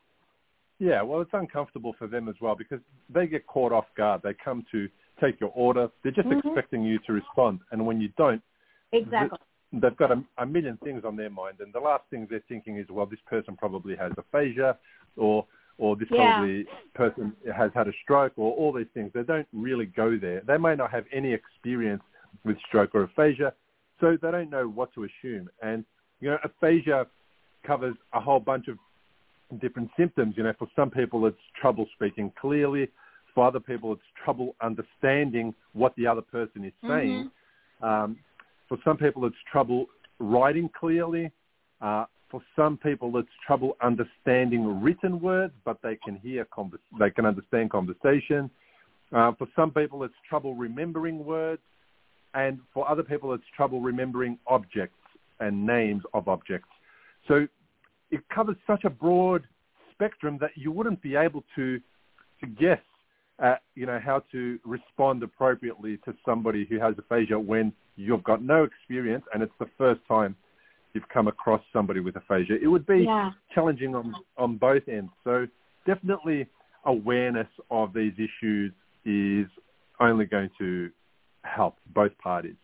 yeah, well, it's uncomfortable for them as well, because they get caught off guard. They come to take your order. They're just mm-hmm. expecting you to respond. And when you don't, exactly. th- they've got a, a million things on their mind. And the last thing they're thinking is, well, this person probably has aphasia, or or this yeah. probably person has had a stroke, or all these things. They don't really go there. They may not have any experience with stroke or aphasia, so they don't know what to assume. And, you know, aphasia covers a whole bunch of different symptoms. You know, for some people it's trouble speaking clearly. For other people it's trouble understanding what the other person is saying. Mm-hmm. Um, for some people it's trouble writing clearly. Uh, for some people it's trouble understanding written words, but they can hear, convers- they can understand conversation. Uh, for some people it's trouble remembering words. And for other people it's trouble remembering objects and names of objects. So it covers such a broad spectrum that you wouldn't be able to to guess, uh, you know, how to respond appropriately to somebody who has aphasia when you've got no experience and it's the first time you've come across somebody with aphasia. It would be yeah. challenging on, on both ends. So definitely awareness of these issues is only going to help both parties.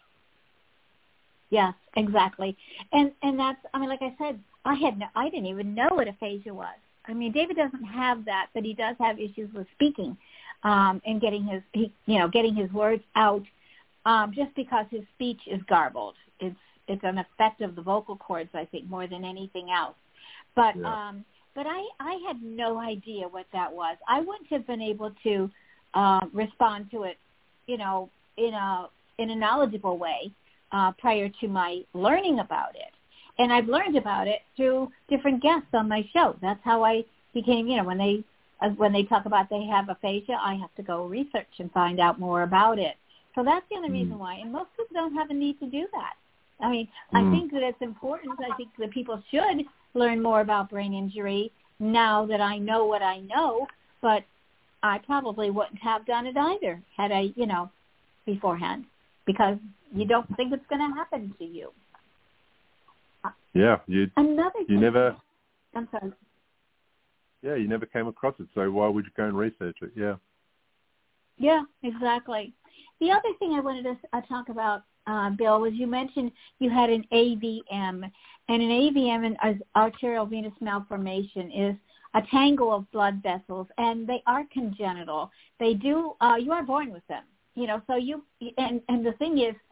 Yes, exactly. And and that's, I mean, like I said, I had no, I didn't even know what aphasia was. I mean, David doesn't have that, but he does have issues with speaking um, and getting his, he, you know, getting his words out um, just because his speech is garbled. It's it's an effect of the vocal cords, I think, more than anything else. But yeah. um, but I, I had no idea what that was. I wouldn't have been able to uh, respond to it, you know, in a in a knowledgeable way uh, prior to my learning about it. And I've learned about it through different guests on my show. That's how I became, you know, when they uh, when they talk about they have aphasia, I have to go research and find out more about it. So that's the only mm. reason why. And most people don't have a need to do that. I mean, mm. I think that it's important. I think that people should learn more about brain injury now that I know what I know, but I probably wouldn't have done it either had I, you know, beforehand. because you don't think it's going to happen to you. Yeah, you Another you thing, never. I'm sorry. Yeah, you never came across it, so why would you go and research it? Yeah. Yeah, exactly. The other thing I wanted to uh, talk about, uh, Bill, was you mentioned you had an A V M, and an A V M, an arterial venous malformation, is a tangle of blood vessels, and they are congenital. They do, uh, you are born with them, you know, so you, and, and the thing is,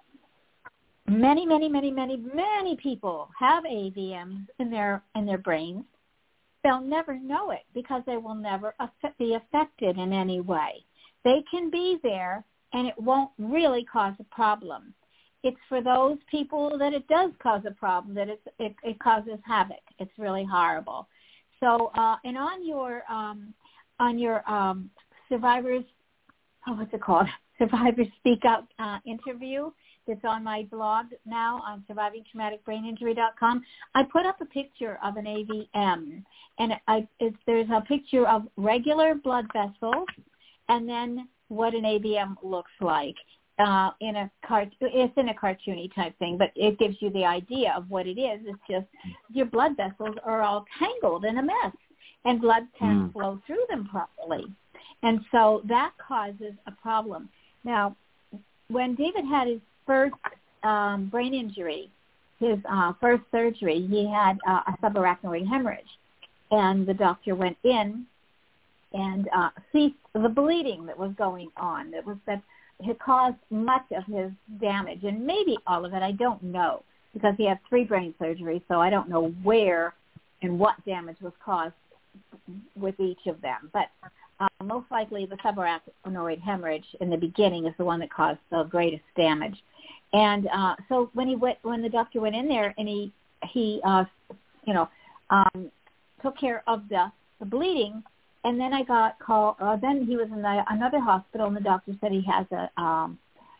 many, many, many, many, many people have A V Ms in their, in their brains. They'll never know it because they will never affect, be affected in any way. They can be there, and it won't really cause a problem. It's for those people that it does cause a problem, that it's, it, it causes havoc. It's really horrible. So, uh, and on your um, on your um, survivors, oh, what's it called? Survivors Speak Out uh, interview that's on my blog now on surviving traumatic brain injury dot com. I put up a picture of an A V M, and I, it's, there's a picture of regular blood vessels, and then what an A V M looks like. Uh, in a cart, it's in a cartoony type thing, but it gives you the idea of what it is. It's just your blood vessels are all tangled in a mess, and blood can't mm. flow through them properly, and so that causes a problem. Now, when David had his first um, brain injury, his uh, first surgery, he had uh, a subarachnoid hemorrhage, and the doctor went in and uh, ceased the bleeding that was going on. That was that. It caused much of his damage, and maybe all of it, I don't know, because he had three brain surgeries, so I don't know where and what damage was caused with each of them. But uh, most likely the subarachnoid hemorrhage in the beginning is the one that caused the greatest damage. And uh, so when he went, when the doctor went in there and he, he uh, you know, um, took care of the, the bleeding, and then I got called, uh, then he was in the, another hospital, and the doctor said he has a, um,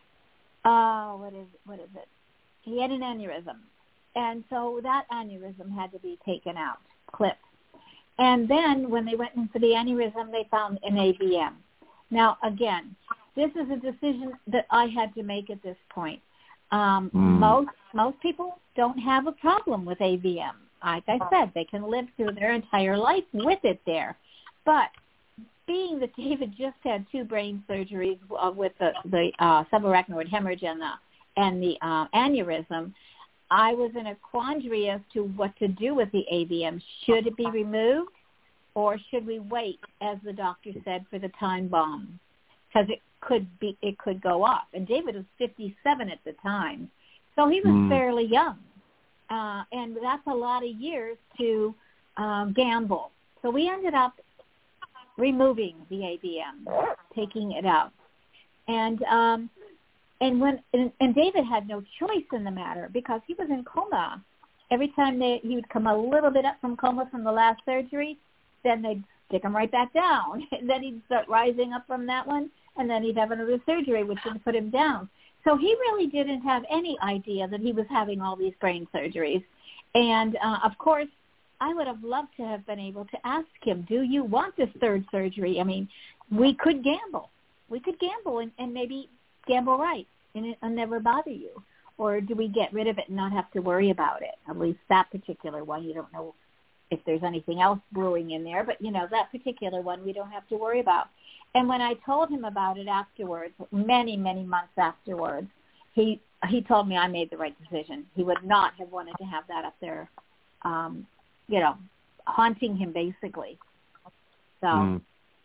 uh, what is, what is it? He had an aneurysm. And so that aneurysm had to be taken out, clipped. And then when they went in for the aneurysm, they found an A V M. Now, again, this is a decision that I had to make at this point. Um, mm. Most most people don't have a problem with A V M. Like I said, they can live through their entire life with it there. But being that David just had two brain surgeries uh, with the, the uh, subarachnoid hemorrhage and the, and the uh, aneurysm, I was in a quandary as to what to do with the A V M. Should it be removed, or should we wait, as the doctor said, for the time bomb? Because it could be, it could go off. And David was fifty-seven at the time, so he was mm. fairly young, uh, and that's a lot of years to um, gamble. So we ended up removing the A V M, taking it out, and um, and when and, and David had no choice in the matter because he was in coma. Every time they, he would come a little bit up from coma from the last surgery, then they'd stick him right back down, and then he'd start rising up from that one, and then he'd have another surgery, which would put him down. So he really didn't have any idea that he was having all these brain surgeries, and uh, of course, I would have loved to have been able to ask him, do you want this third surgery? I mean, we could gamble. We could gamble and, and maybe gamble right, and it'll never bother you. Or do we get rid of it and not have to worry about it? At least that particular one, you don't know if there's anything else brewing in there. But, you know, that particular one we don't have to worry about. And when I told him about it afterwards, many, many months afterwards, he he told me I made the right decision. He would not have wanted to have that up there, um, you know, haunting him basically. So, mm.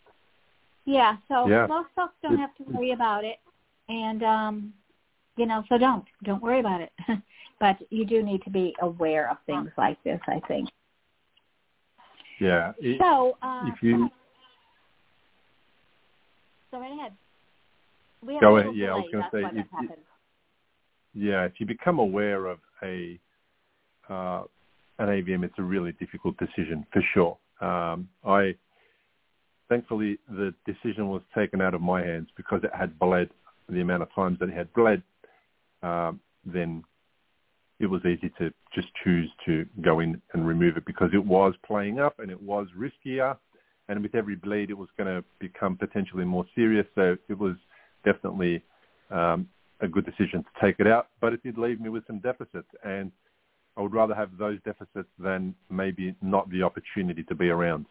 yeah, so yeah. most folks don't have to worry about it. And, um, you know, so don't. Don't worry about it. But you do need to be aware of things like this, I think. Yeah. It, so, uh, if you... Go right ahead. We have Go a ahead. Yeah, I was going to say, if, if, yeah, if you become aware of a uh, an A V M, it's a really difficult decision for sure. Um, I thankfully the decision was taken out of my hands because it had bled. The amount of times that it had bled, um, then it was easy to just choose to go in and remove it because it was playing up and it was riskier. And with every bleed, it was going to become potentially more serious. So it was definitely um, a good decision to take it out, but it did leave me with some deficits, and I would rather have those deficits than maybe not the opportunity to be around.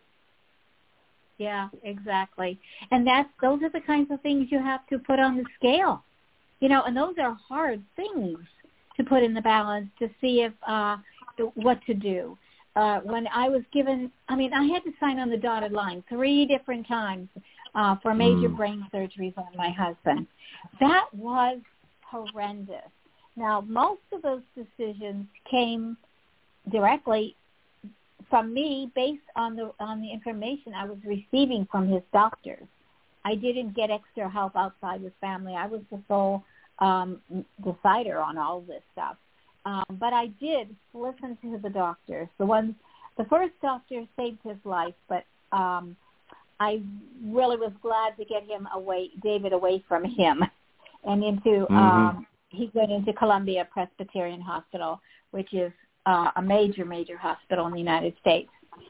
Yeah, exactly. And that's those are the kinds of things you have to put on the scale. You know, and those are hard things to put in the balance to see if uh, what to do. Uh, when I was given, I mean, I had to sign on the dotted line three different times uh, for major mm. brain surgeries on my husband. That was horrendous. Now, most of those decisions came directly from me based on the on the information I was receiving from his doctors. I didn't get extra help outside his family. I was the sole um, decider on all this stuff. Um, but I did listen to the doctors. The one, the first doctor saved his life, but um, I really was glad to get him away, David away from him, and into. Mm-hmm. Um, he went into Columbia Presbyterian Hospital, which is uh, a major, major hospital in the United States.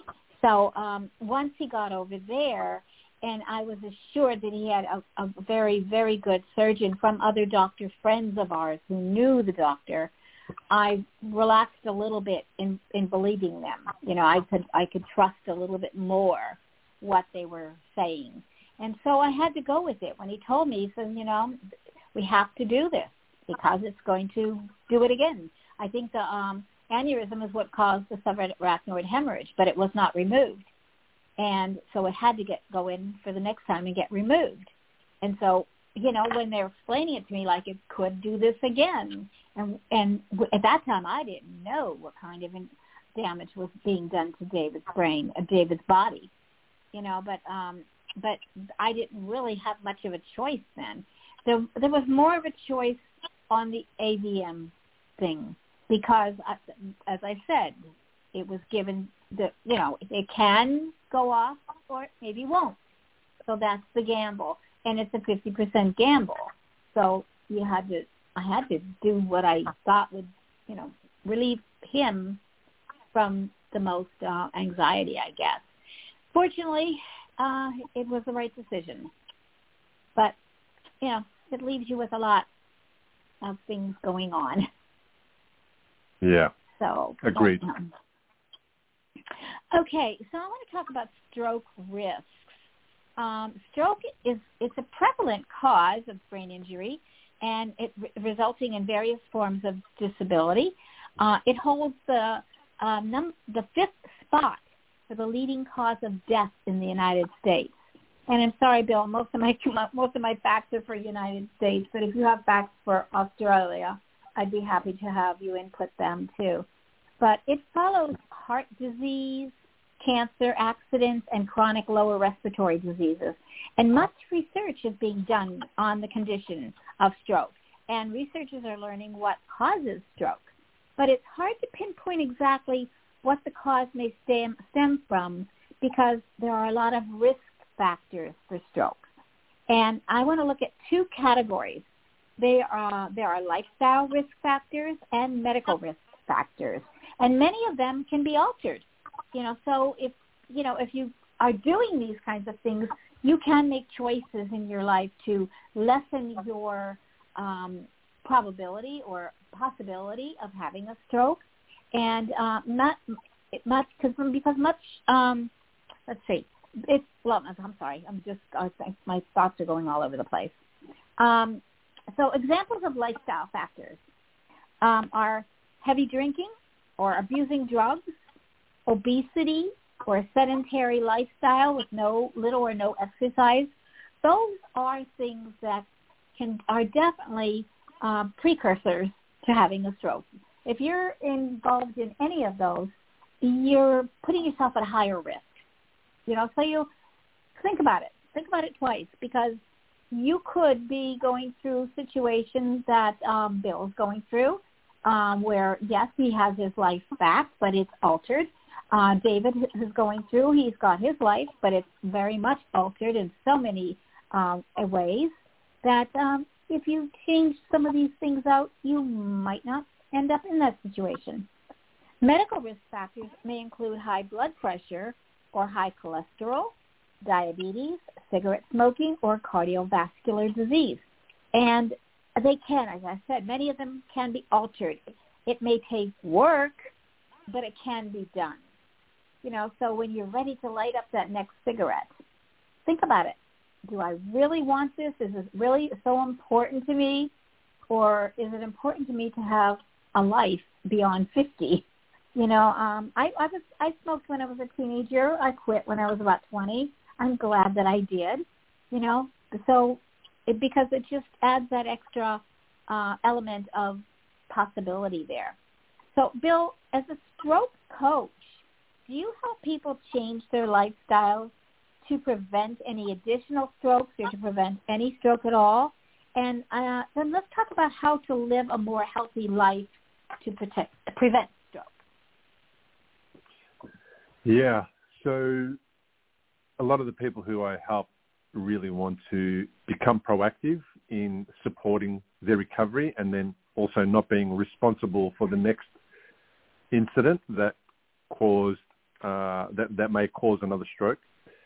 So um, once he got over there, and I was assured that he had a, a very, very good surgeon from other doctor friends of ours who knew the doctor, I relaxed a little bit in, in believing them. You know, I could I could trust a little bit more what they were saying. And so I had to go with it. When he told me, he said, you know, we have to do this because it's going to do it again. I think the um, aneurysm is what caused the subarachnoid hemorrhage, but it was not removed. And so it had to get go in for the next time and get removed. And so, you know, when they're explaining it to me like it could do this again, and and at that time I didn't know what kind of damage was being done to David's brain, uh, David's body, you know. But um, but I didn't really have much of a choice then. There there was more of a choice on the A V M thing because, as I said, it was given the you know it can go off or maybe won't. So that's the gamble, and it's a fifty percent gamble. So you had to, I had to do what I thought would, you know, relieve him from the most uh, anxiety, I guess. Fortunately, uh, it was the right decision. But, you know, it leaves you with a lot of things going on. Yeah. So agreed. Um, Okay, so I want to talk about stroke risks. Um, stroke is it's a prevalent cause of brain injury, and it re- resulting in various forms of disability. Uh, it holds the uh, num- the fifth spot for the leading cause of death in the United States. And I'm sorry, Bill, most of my most of my facts are for the United States, but if you have facts for Australia, I'd be happy to have you input them too. But it follows heart disease, cancer, accidents, and chronic lower respiratory diseases. And much research is being done on the condition of stroke. And researchers are learning what causes stroke. But it's hard to pinpoint exactly what the cause may stem, stem from because there are a lot of risk factors for stroke. And I want to look at two categories. They are, there are lifestyle risk factors and medical risk factors. And many of them can be altered. You know, so if, you know, if you are doing these kinds of things, you can make choices in your life to lessen your um, probability or possibility of having a stroke. And uh, not much, because because much, um, let's see, it's, well, I'm sorry, I'm just, uh, my thoughts are going all over the place. Um, so examples of lifestyle factors um, are heavy drinking or abusing drugs, obesity, or a sedentary lifestyle with no little or no exercise. Those are things that can are definitely uh, precursors to having a stroke. If you're involved in any of those, you're putting yourself at a higher risk. You know, so you think about it. Think about it twice because you could be going through situations that um, Bill's going through, um, where, yes, he has his life back, but it's altered. Uh, David is going through, he's got his life, but it's very much altered in so many um, ways that um, if you change some of these things out, you might not end up in that situation. Medical risk factors may include high blood pressure or high cholesterol, diabetes, cigarette smoking, or cardiovascular disease. And they can, as I said, many of them can be altered. It may take work, but it can be done. You know, so when you're ready to light up that next cigarette, think about it. Do I really want this? Is it really so important to me? Or is it important to me to have a life beyond fifty? You know, um, I, I was I smoked when I was a teenager. I quit when I was about twenty. I'm glad that I did. You know, so it, because it just adds that extra uh, element of possibility there. So, Bill, as a stroke coach, do you help people change their lifestyles to prevent any additional strokes or to prevent any stroke at all? And uh, then let's talk about how to live a more healthy life to protect, prevent stroke. Yeah, so a lot of the people who I help really want to become proactive in supporting their recovery and then also not being responsible for the next incident that caused uh, that that may cause another stroke.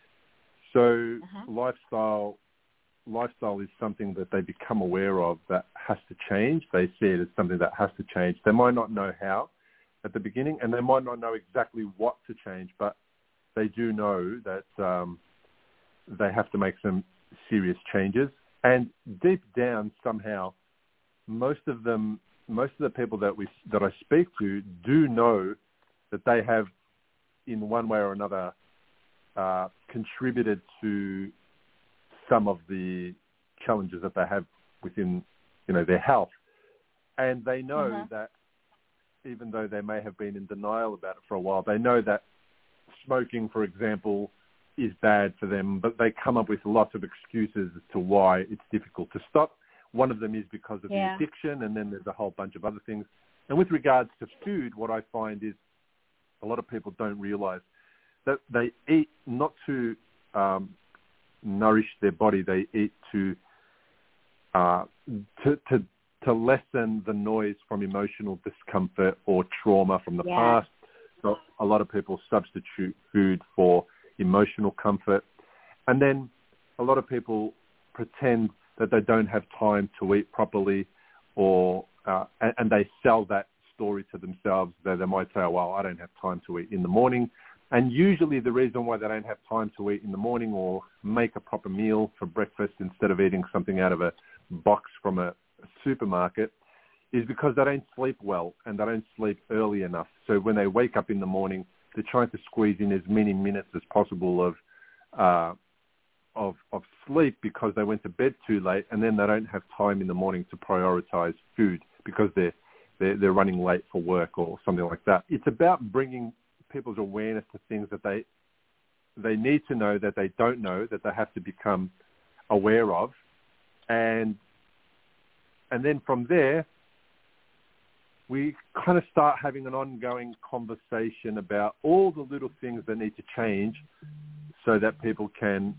So uh-huh. lifestyle lifestyle is something that they become aware of that has to change. They see it as something that has to change. They might not know how at the beginning, and they might not know exactly what to change, but they do know that um, they have to make some serious changes. And deep down, somehow, most of them, most of the people that we that I speak to, do know that they have, in one way or another, uh, contributed to some of the challenges that they have within, you know, their health. And they know uh-huh. that even though they may have been in denial about it for a while, they know that smoking, for example, is bad for them, but they come up with lots of excuses as to why it's difficult to stop. One of them is because of yeah. the addiction, and then there's a whole bunch of other things. And with regards to food, what I find is a lot of people don't realize that they eat not to um, nourish their body, they eat to, uh, to to to lessen the noise from emotional discomfort or trauma from the yeah. past. So a lot of people substitute food for emotional comfort. And then a lot of people pretend that they don't have time to eat properly, or uh, and, and they sell that story to themselves. They, they might say, oh, well, I don't have time to eat in the morning. And usually the reason why they don't have time to eat in the morning or make a proper meal for breakfast instead of eating something out of a box from a, a supermarket is because they don't sleep well and they don't sleep early enough. So when they wake up in the morning, they're trying to squeeze in as many minutes as possible of uh, of of sleep because they went to bed too late, and then they don't have time in the morning to prioritize food because they're they're, they're running late for work or something like that. It's about bringing people's awareness to things that they they need to know, that they don't know, that they have to become aware of, and and then from there we kind of start having an ongoing conversation about all the little things that need to change so that people can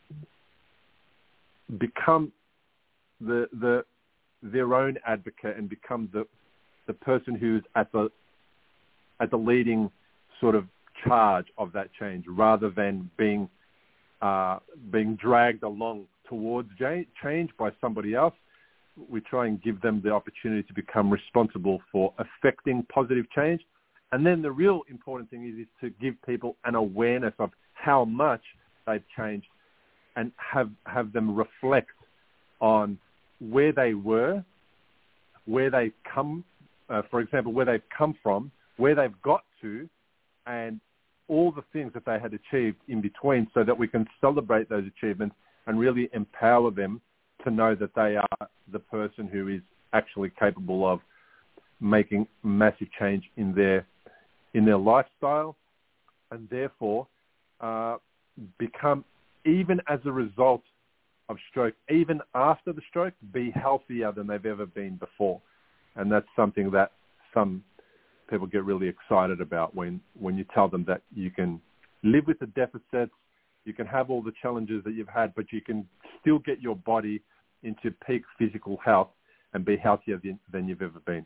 become the the their own advocate and become the the person who's at the at the leading sort of charge of that change, rather than being uh, being dragged along towards change by somebody else. We try and give them the opportunity to become responsible for affecting positive change. And then the real important thing is, is to give people an awareness of how much they've changed and have, have them reflect on where they were, where they've come, uh, for example, where they've come from, where they've got to, and all the things that they had achieved in between, so that we can celebrate those achievements and really empower them to know that they are the person who is actually capable of making massive change in their in their lifestyle, and therefore uh, become, even as a result of stroke, even after the stroke, be healthier than they've ever been before. And that's something that some people get really excited about when, when you tell them that you can live with the deficits, you can have all the challenges that you've had, but you can still get your body into peak physical health and be healthier than, than you've ever been.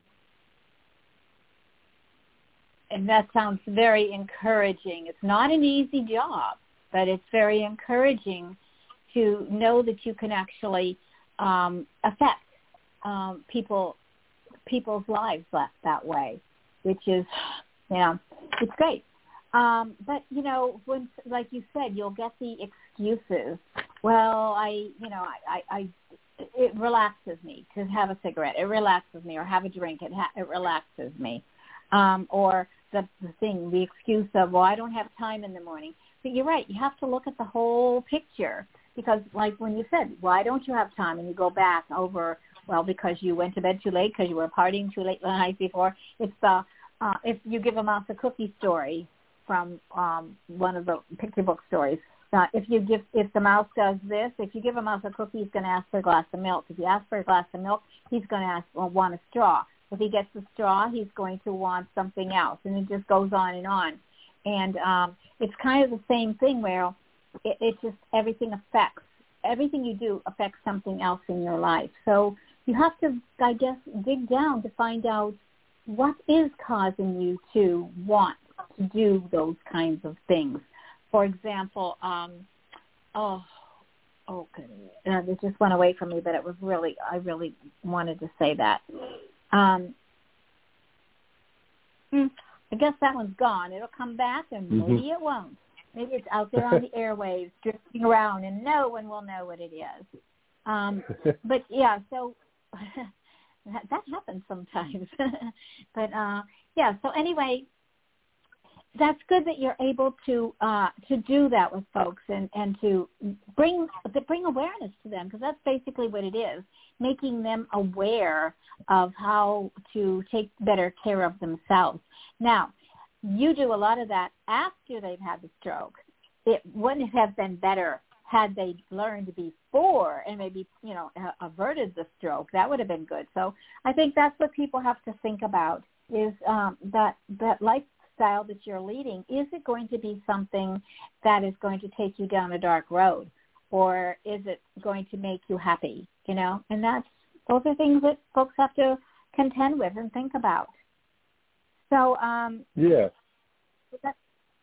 And that sounds very encouraging. It's not an easy job, but it's very encouraging to know that you can actually um, affect um, people people's lives that, that way, which is, you know, it's great. Um, but, you know, when, like you said, you'll get the excuses. Well, I, you know, I, I, I it relaxes me to have a cigarette. It relaxes me, or have a drink. It, ha- it relaxes me. Um, or the, the thing, the excuse of, well, I don't have time in the morning. But you're right. You have to look at the whole picture, because, like when you said, why don't you have time? And you go back over, well, because you went to bed too late, because you were partying too late the night before. It's the, uh, if you give a mouse a cookie story from um, one of the picture book stories. Uh, if you give, if the mouse does this, if you give a mouse a cookie, he's going to ask for a glass of milk. If you ask for a glass of milk, he's going to ask, well, want a straw. If he gets the straw, he's going to want something else, and it just goes on and on. And um, it's kind of the same thing where it, it just, everything affects, everything you do affects something else in your life. So you have to, I guess, dig down to find out what is causing you to want to do those kinds of things. For example, um, oh, oh, uh, it just went away from me, but it was really, I really wanted to say that. Um, I guess that one's gone. It'll come back, and maybe mm-hmm. it won't. Maybe it's out there on the airwaves, drifting around, and no one will know what it is. Um, but yeah, so that, that happens sometimes. but uh, yeah, so anyway, that's good that you're able to uh, to do that with folks, and, and to bring to bring awareness to them, because that's basically what it is, making them aware of how to take better care of themselves. Now, you do a lot of that after they've had the stroke. It wouldn't have been better had they learned before and maybe, you know, averted the stroke. That would have been good. So I think that's what people have to think about, is um, that that life style that you're leading, is it going to be something that is going to take you down a dark road, or is it going to make you happy, you know? And that's, those are things that folks have to contend with and think about. So, um, yeah. That,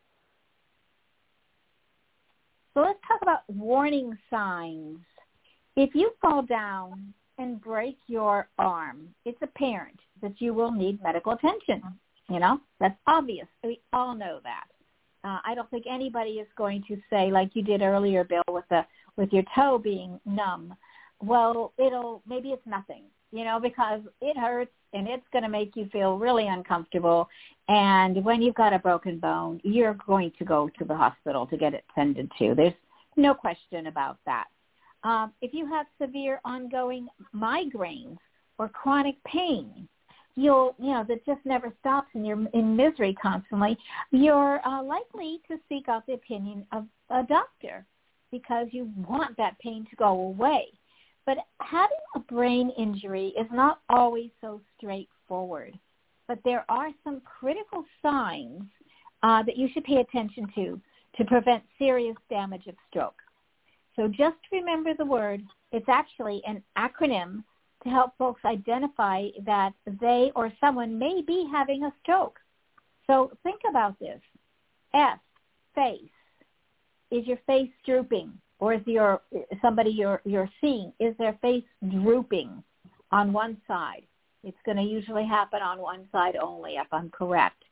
so let's talk about warning signs. If you fall down and break your arm, it's apparent that you will need medical attention. You know, that's obvious. We all know that. Uh, I don't think anybody is going to say, like you did earlier, Bill, with the with your toe being numb, well, it'll maybe it's nothing, you know, because it hurts and it's going to make you feel really uncomfortable. And when you've got a broken bone, you're going to go to the hospital to get it tended to. There's no question about that. Um, if you have severe ongoing migraines or chronic pain, you'll, you know, that just never stops and you're in misery constantly, you're uh, likely to seek out the opinion of a doctor, because you want that pain to go away. But having a brain injury is not always so straightforward. But there are some critical signs uh, that you should pay attention to to prevent serious damage of stroke. So just remember the word. It's actually an acronym to help folks identify that they or someone may be having a stroke. So think about this. F, face. Is your face drooping? Or is your somebody you're you're seeing, is their face drooping on one side? It's going to usually happen on one side only, if I'm correct.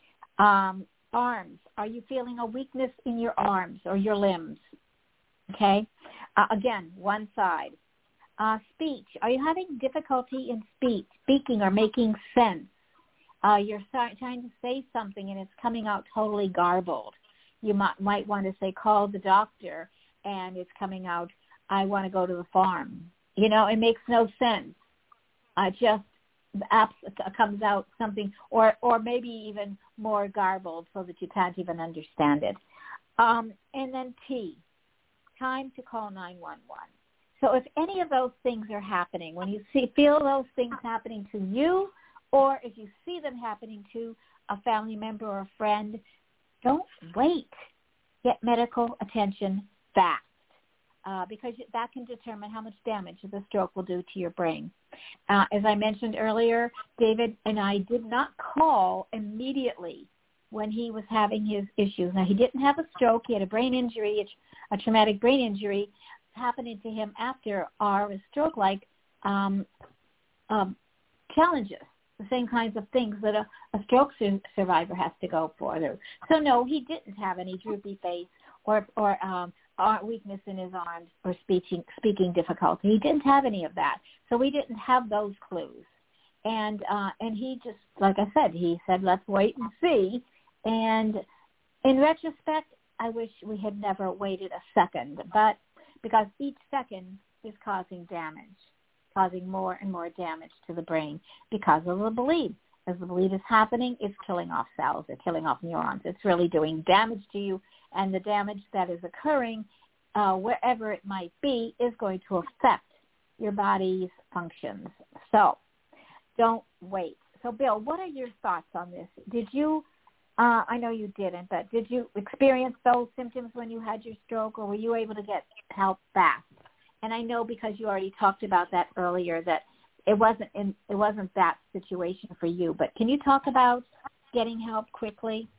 Um, arms. Are you feeling a weakness in your arms or your limbs? Okay. Uh, again, one side. Uh, speech. Are you having difficulty in speech, speaking or making sense? Uh, you're start, trying to say something and it's coming out totally garbled. You might, might want to say, call the doctor, and it's coming out, I want to go to the farm. You know, it makes no sense. Uh, just apps comes out something, or, or maybe even more garbled so that you can't even understand it. Um, and then T, time to call nine one one. So if any of those things are happening, when you see feel those things happening to you, or if you see them happening to a family member or a friend, don't wait. Get medical attention fast, uh, because that can determine how much damage the stroke will do to your brain. Uh, as I mentioned earlier, David and I did not call immediately when he was having his issues. Now, he didn't have a stroke. He had a brain injury, a traumatic brain injury happening to him after our stroke-like um, um, challenges, the same kinds of things that a, a stroke su- survivor has to go through. So, no, he didn't have any droopy face or, or um, weakness in his arms or speaking, speaking difficulty. He didn't have any of that. So we didn't have those clues. And uh, and he just, like I said, he said, let's wait and see. And in retrospect, I wish we had never waited a second, but because each second is causing damage, causing more and more damage to the brain because of the bleed. As the bleed is happening, it's killing off cells, it's killing off neurons. It's really doing damage to you, and the damage that is occurring, uh, wherever it might be, is going to affect your body's functions. So don't wait. So, Bill, what are your thoughts on this? Did you, uh, I know you didn't, but did you experience those symptoms when you had your stroke, or were you able to get help fast? And I know because you already talked about that earlier that it wasn't in, it wasn't that situation for you. But can you talk about getting help quickly?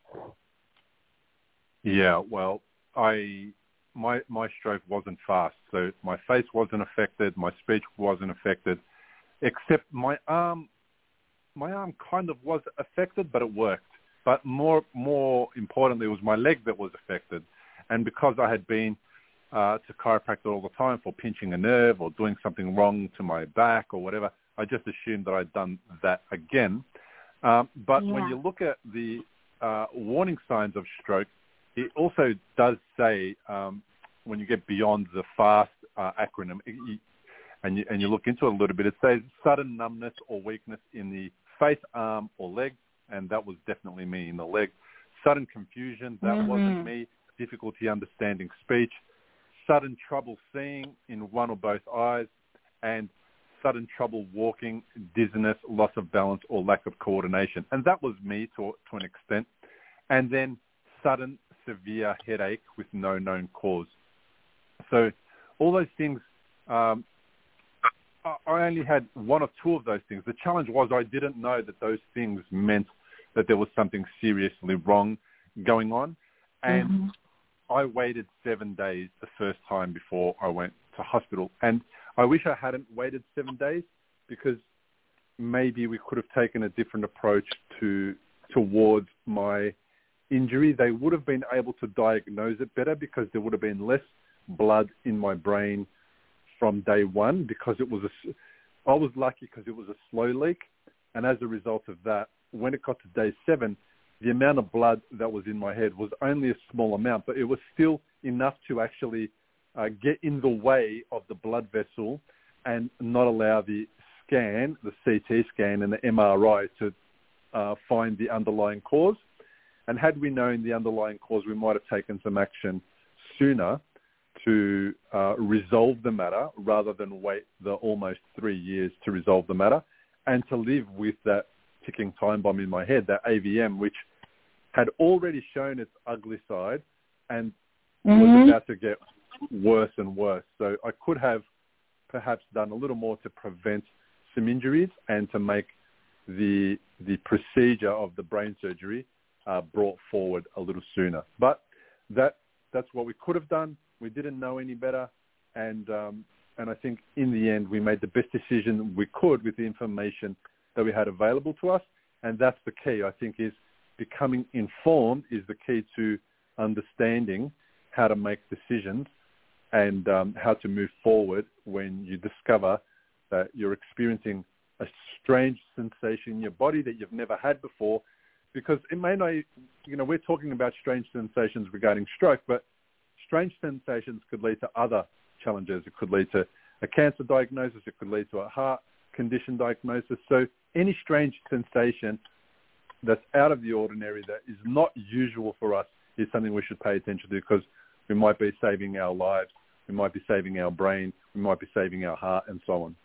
Yeah, well, I my my stroke wasn't fast, so my face wasn't affected, my speech wasn't affected, except my arm. My arm kind of was affected, but it worked. But more more importantly, it was my leg that was affected, and because I had been uh, to chiropractor all the time for pinching a nerve or doing something wrong to my back or whatever, I just assumed that I'd done that again. Um, but yeah. when you look at the uh, warning signs of stroke, it also does say, um, when you get beyond the FAST uh, acronym, it, and you, and you look into it a little bit, it says sudden numbness or weakness in the face, arm, or leg, and that was definitely me in the leg. Sudden confusion, that mm-hmm. wasn't me. Difficulty understanding speech. Sudden trouble seeing in one or both eyes, and sudden trouble walking, dizziness, loss of balance, or lack of coordination. And that was me to, to an extent. And then sudden severe headache with no known cause. So all those things, um, I only had one or two of those things. The challenge was I didn't know that those things meant that there was something seriously wrong going on. And mm-hmm. I waited seven days the first time before I went to hospital. And I wish I hadn't waited seven days because maybe we could have taken a different approach to towards my injury. They would have been able to diagnose it better because there would have been less blood in my brain from day one, because it was a, I was lucky because it was a slow leak. And as a result of that, when it got to day seven, the amount of blood that was in my head was only a small amount, but it was still enough to actually uh, get in the way of the blood vessel and not allow the scan, the C T scan and the M R I to uh, find the underlying cause. And had we known the underlying cause, we might have taken some action sooner to uh, resolve the matter rather than wait the almost three years to resolve the matter and to live with that ticking time bomb in my head, that A V M, which had already shown its ugly side and mm-hmm. was about to get worse and worse. So I could have perhaps done a little more to prevent some injuries and to make the the procedure of the brain surgery uh, brought forward a little sooner. But that that's what we could have done. We didn't know any better, and um, and I think in the end we made the best decision we could with the information that we had available to us, and that's the key. I think is becoming informed is the key to understanding how to make decisions and um, how to move forward when you discover that you're experiencing a strange sensation in your body that you've never had before, because it may not, you know, we're talking about strange sensations regarding stroke, but strange sensations could lead to other challenges. It could lead to a cancer diagnosis. It could lead to a heart condition diagnosis. So any strange sensation that's out of the ordinary, that is not usual for us, is something we should pay attention to, because we might be saving our lives, we might be saving our brain, we might be saving our heart, and so on.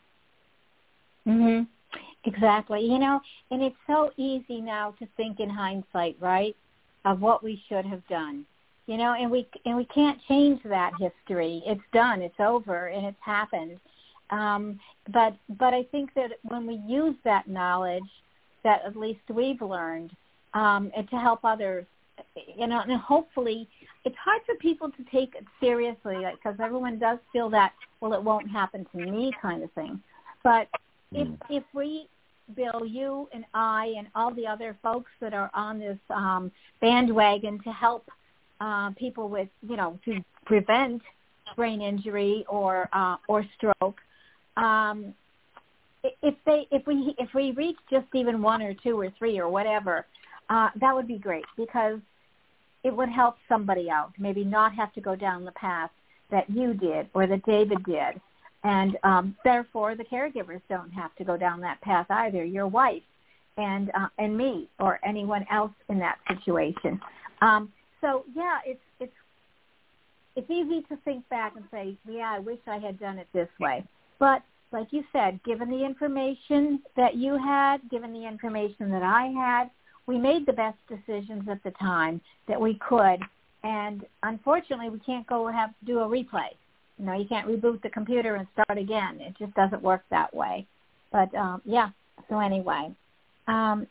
Mhm. Exactly. You know, and it's so easy now to think in hindsight, right, of what we should have done. You know, and we and we can't change that history. It's done. It's over, and it's happened. Um, but but I think that when we use that knowledge, that at least we've learned, um, and to help others, you know, and hopefully, it's hard for people to take it seriously, because like, everyone does feel that, well, it won't happen to me kind of thing. But if Mm. if we, Bill, you and I and all the other folks that are on this um, bandwagon to help uh, people with, you know, to prevent brain injury or uh, or stroke, um, if they if we if we reach just even one or two or three or whatever, uh, that would be great, because it would help somebody out, maybe not have to go down the path that you did or that David did. And um, therefore, the caregivers don't have to go down that path either, your wife and uh, and me or anyone else in that situation. Um, so, yeah, it's, it's, it's easy to think back and say, yeah, I wish I had done it this way. But like you said, given the information that you had, given the information that I had, we made the best decisions at the time that we could. And unfortunately, we can't go have do a replay. You know, you can't reboot the computer and start again. It just doesn't work that way. But, um, yeah, so anyway. Um,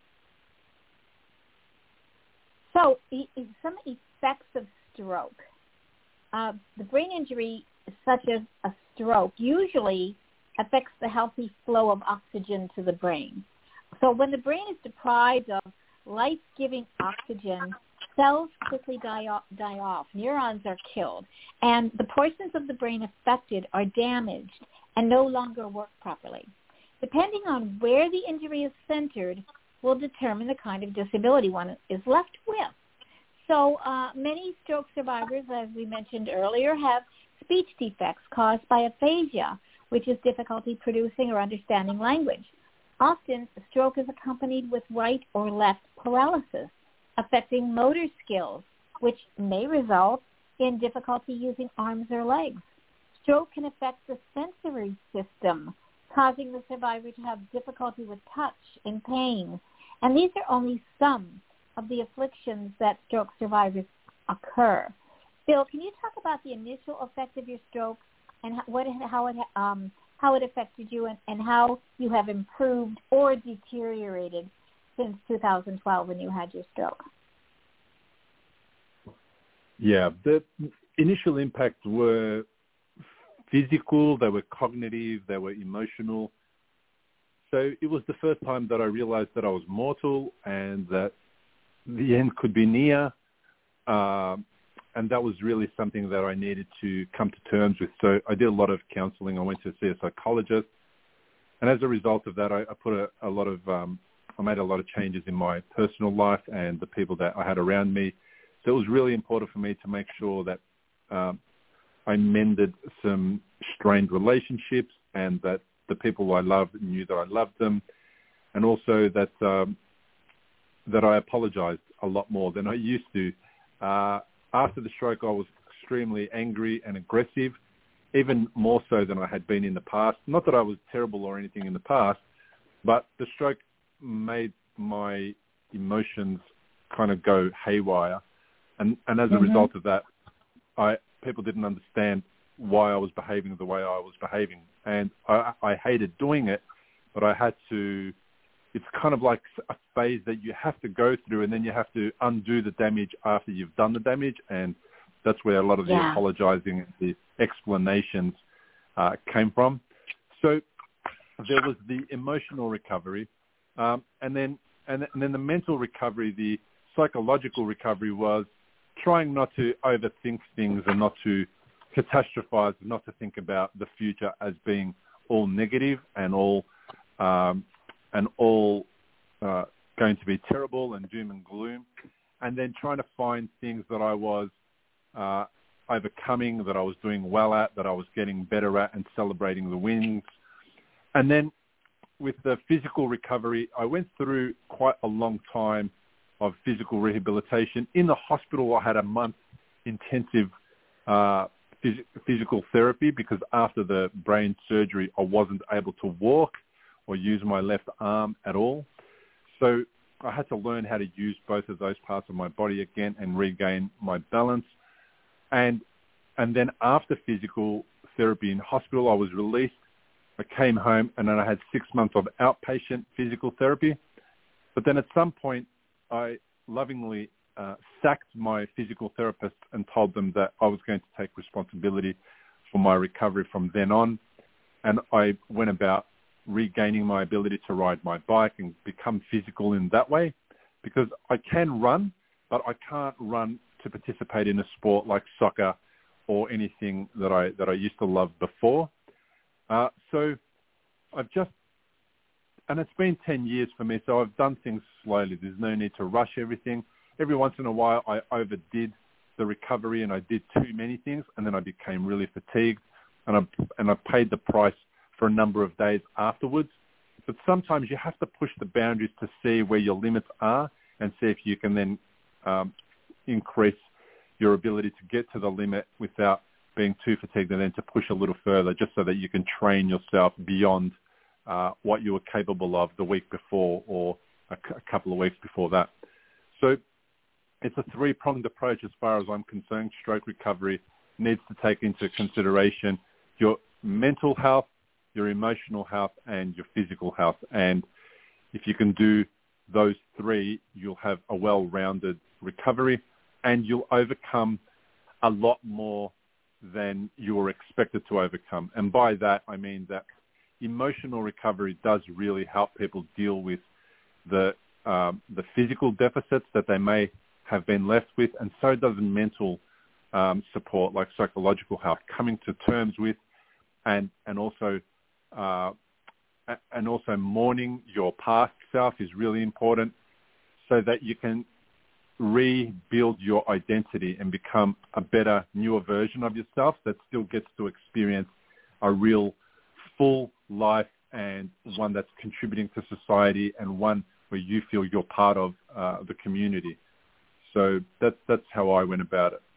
so e- some effects of stroke. Uh, the brain injury, such as a stroke, usually affects the healthy flow of oxygen to the brain. So when the brain is deprived of life-giving oxygen, cells quickly die off, die off, neurons are killed, and the portions of the brain affected are damaged and no longer work properly. Depending on where the injury is centered will determine the kind of disability one is left with. So uh, many stroke survivors, as we mentioned earlier, have speech defects caused by aphasia, which is difficulty producing or understanding language. Often, stroke is accompanied with right or left paralysis, affecting motor skills, which may result in difficulty using arms or legs. Stroke can affect the sensory system, causing the survivor to have difficulty with touch and pain. And these are only some of the afflictions that stroke survivors occur. Bill, can you talk about the initial effect of your stroke and what, how it um, how it affected you and, and how you have improved or deteriorated since two thousand twelve when you had your stroke? Yeah, the initial impacts were physical, they were cognitive, they were emotional. So it was the first time that I realized that I was mortal and that the end could be near. Uh, and that was really something that I needed to come to terms with. So I did a lot of counseling. I went to see a psychologist. And as a result of that, I, I put a, a lot of, um, I made a lot of changes in my personal life and the people that I had around me. So it was really important for me to make sure that um, I mended some strained relationships and that the people I loved knew that I loved them, and also that um, that I apologized a lot more than I used to. Uh, after the stroke, I was extremely angry and aggressive, even more so than I had been in the past. Not that I was terrible or anything in the past, but the stroke made my emotions kind of go haywire. And, and as a mm-hmm. result of that, I people didn't understand why I was behaving the way I was behaving. And I, I hated doing it, but I had to, it's kind of like a phase that you have to go through, and then you have to undo the damage after you've done the damage. And that's where a lot of yeah. the apologizing and the explanations uh, came from. So there was the emotional recovery. Um, and then and, and then the mental recovery, the psychological recovery was trying not to overthink things and not to catastrophize, not to think about the future as being all negative and all um, and all uh, going to be terrible and doom and gloom, and then trying to find things that I was uh, overcoming, that I was doing well at, that I was getting better at, and celebrating the wins. And then with the physical recovery, I went through quite a long time of physical rehabilitation. In the hospital, I had a month intensive uh, phys- physical therapy because after the brain surgery, I wasn't able to walk or use my left arm at all. So I had to learn how to use both of those parts of my body again and regain my balance. And and then after physical therapy in hospital, I was released. I came home and then I had six months of outpatient physical therapy. But then at some point, I lovingly uh, sacked my physical therapist and told them that I was going to take responsibility for my recovery from then on. And I went about regaining my ability to ride my bike and become physical in that way, because I can run, but I can't run to participate in a sport like soccer or anything that I that I used to love before. Uh, so I've just, and it's been ten years for me, so I've done things slowly. There's no need to rush everything. Every once in a while, I overdid the recovery and I did too many things, and then I became really fatigued, and I and I paid the price for a number of days afterwards. But sometimes you have to push the boundaries to see where your limits are and see if you can then um, increase your ability to get to the limit without being too fatigued, and then to push a little further, just so that you can train yourself beyond uh, what you were capable of the week before or a, c- a couple of weeks before that. So it's a three-pronged approach as far as I'm concerned. Stroke recovery needs to take into consideration your mental health, your emotional health, and your physical health. And if you can do those three, you'll have a well-rounded recovery, and you'll overcome a lot more than you were expected to overcome. And by that, I mean that emotional recovery does really help people deal with the um, the physical deficits that they may have been left with, and so does mental um, support, like psychological health, coming to terms with, and and also uh, and also mourning your past self is really important, so that you can rebuild your identity and become a better, newer version of yourself that still gets to experience a real full life, and one that's contributing to society, and one where you feel you're part of uh, the community. So that's that's how I went about it.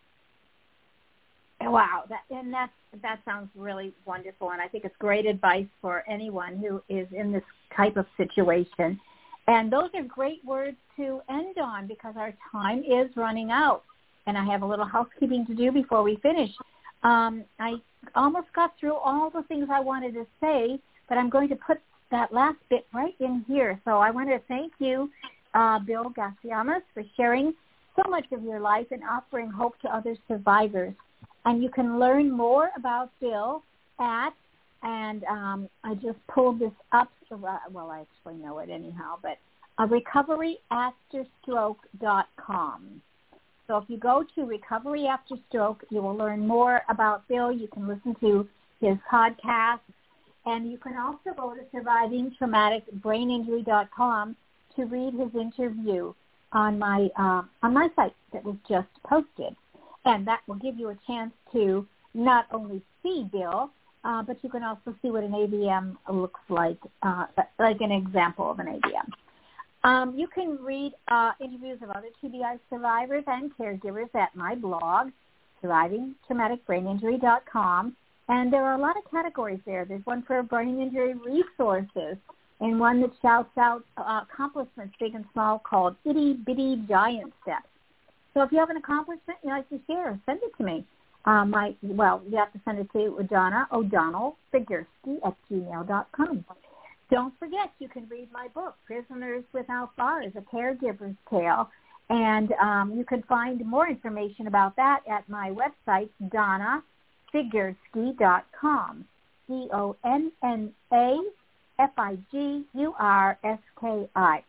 Wow, that, and that that sounds really wonderful, and I think it's great advice for anyone who is in this type of situation. And those are great words to end on, because our time is running out, and I have a little housekeeping to do before we finish. Um, I almost got through all the things I wanted to say, but I'm going to put that last bit right in here. So I want to thank you, uh, Bill Gassiamas, for sharing so much of your life and offering hope to other survivors. And you can learn more about Bill at, and um, I just pulled this up, so, uh, well, I actually know it anyhow, but uh, recovery after stroke dot com. So if you go to Recovery After Stroke, you will learn more about Bill. You can listen to his podcast, and you can also go to surviving traumatic brain injury dot com to read his interview on my uh, on my site that was just posted. And that will give you a chance to not only see Bill, uh, but you can also see what an A B M looks like, uh, like an example of an A B M. Um, you can read uh, interviews of other T B I survivors and caregivers at my blog, surviving traumatic brain injury dot com. And there are a lot of categories there. There's one for brain injury resources, and one that shouts out uh, accomplishments, big and small, called Itty Bitty Giant Steps. So if you have an accomplishment you'd like to share, send it to me. Um, my, well, you have to send it to Donna O'Donnell Figursky at gmail dot com. Don't forget, you can read my book, Prisoners Without Bars, A Caregiver's Tale. And um, you can find more information about that at my website, donna figursky dot com. D O N N A F I G U R S K I.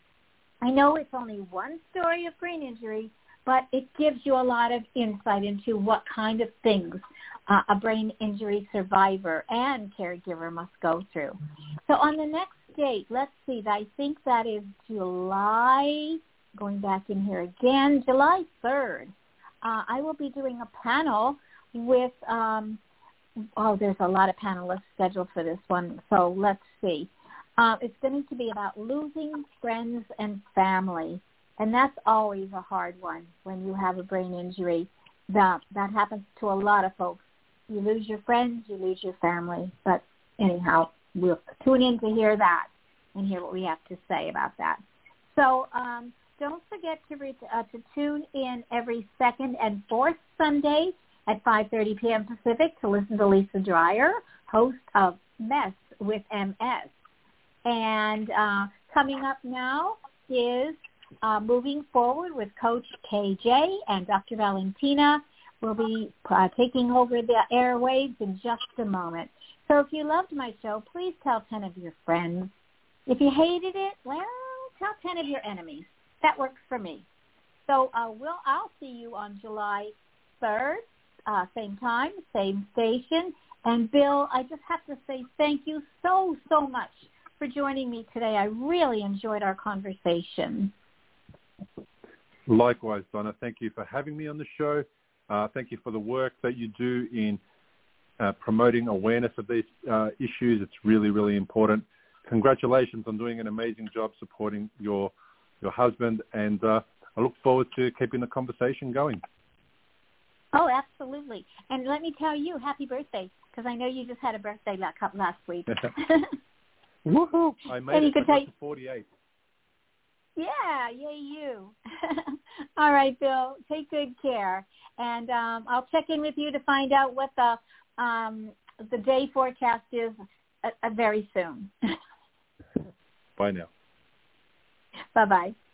I know it's only one story of brain injury, but it gives you a lot of insight into what kind of things uh, a brain injury survivor and caregiver must go through. So on the next date, let's see, I think that is July, going back in here again, July third. Uh, I will be doing a panel with, um, oh, there's a lot of panelists scheduled for this one, so let's see. Uh, it's going to be about losing friends and family. And that's always a hard one when you have a brain injury. That that happens to a lot of folks. You lose your friends, you lose your family. But anyhow, we'll tune in to hear that and hear what we have to say about that. So um, don't forget to, re- uh, to tune in every second and fourth Sunday at five thirty p.m. Pacific to listen to Lisa Dreyer, host of Mess with M S. And uh, coming up now is Uh, moving forward with Coach K J, and Doctor Valentina will be uh, taking over the airwaves in just a moment. So if you loved my show, please tell ten of your friends. If you hated it, well, tell ten of your enemies. That works for me. So uh, we'll, I'll see you on July third, uh, same time, same station. And Bill, I just have to say thank you so, so much for joining me today. I really enjoyed our conversation. Likewise, Donna. Thank you for having me on the show. Uh, thank you for the work that you do in uh, promoting awareness of these uh, issues. It's really, really important. Congratulations on doing an amazing job supporting your your husband, and uh, I look forward to keeping the conversation going. Oh, absolutely. And let me tell you, happy birthday, because I know you just had a birthday last week. Woohoo! I made and it you could I got take... to forty-eight. Yeah, yay you. All right, Bill, take good care. And um, I'll check in with you to find out what the um, the day forecast is uh, uh, very soon. Bye now. Bye-bye.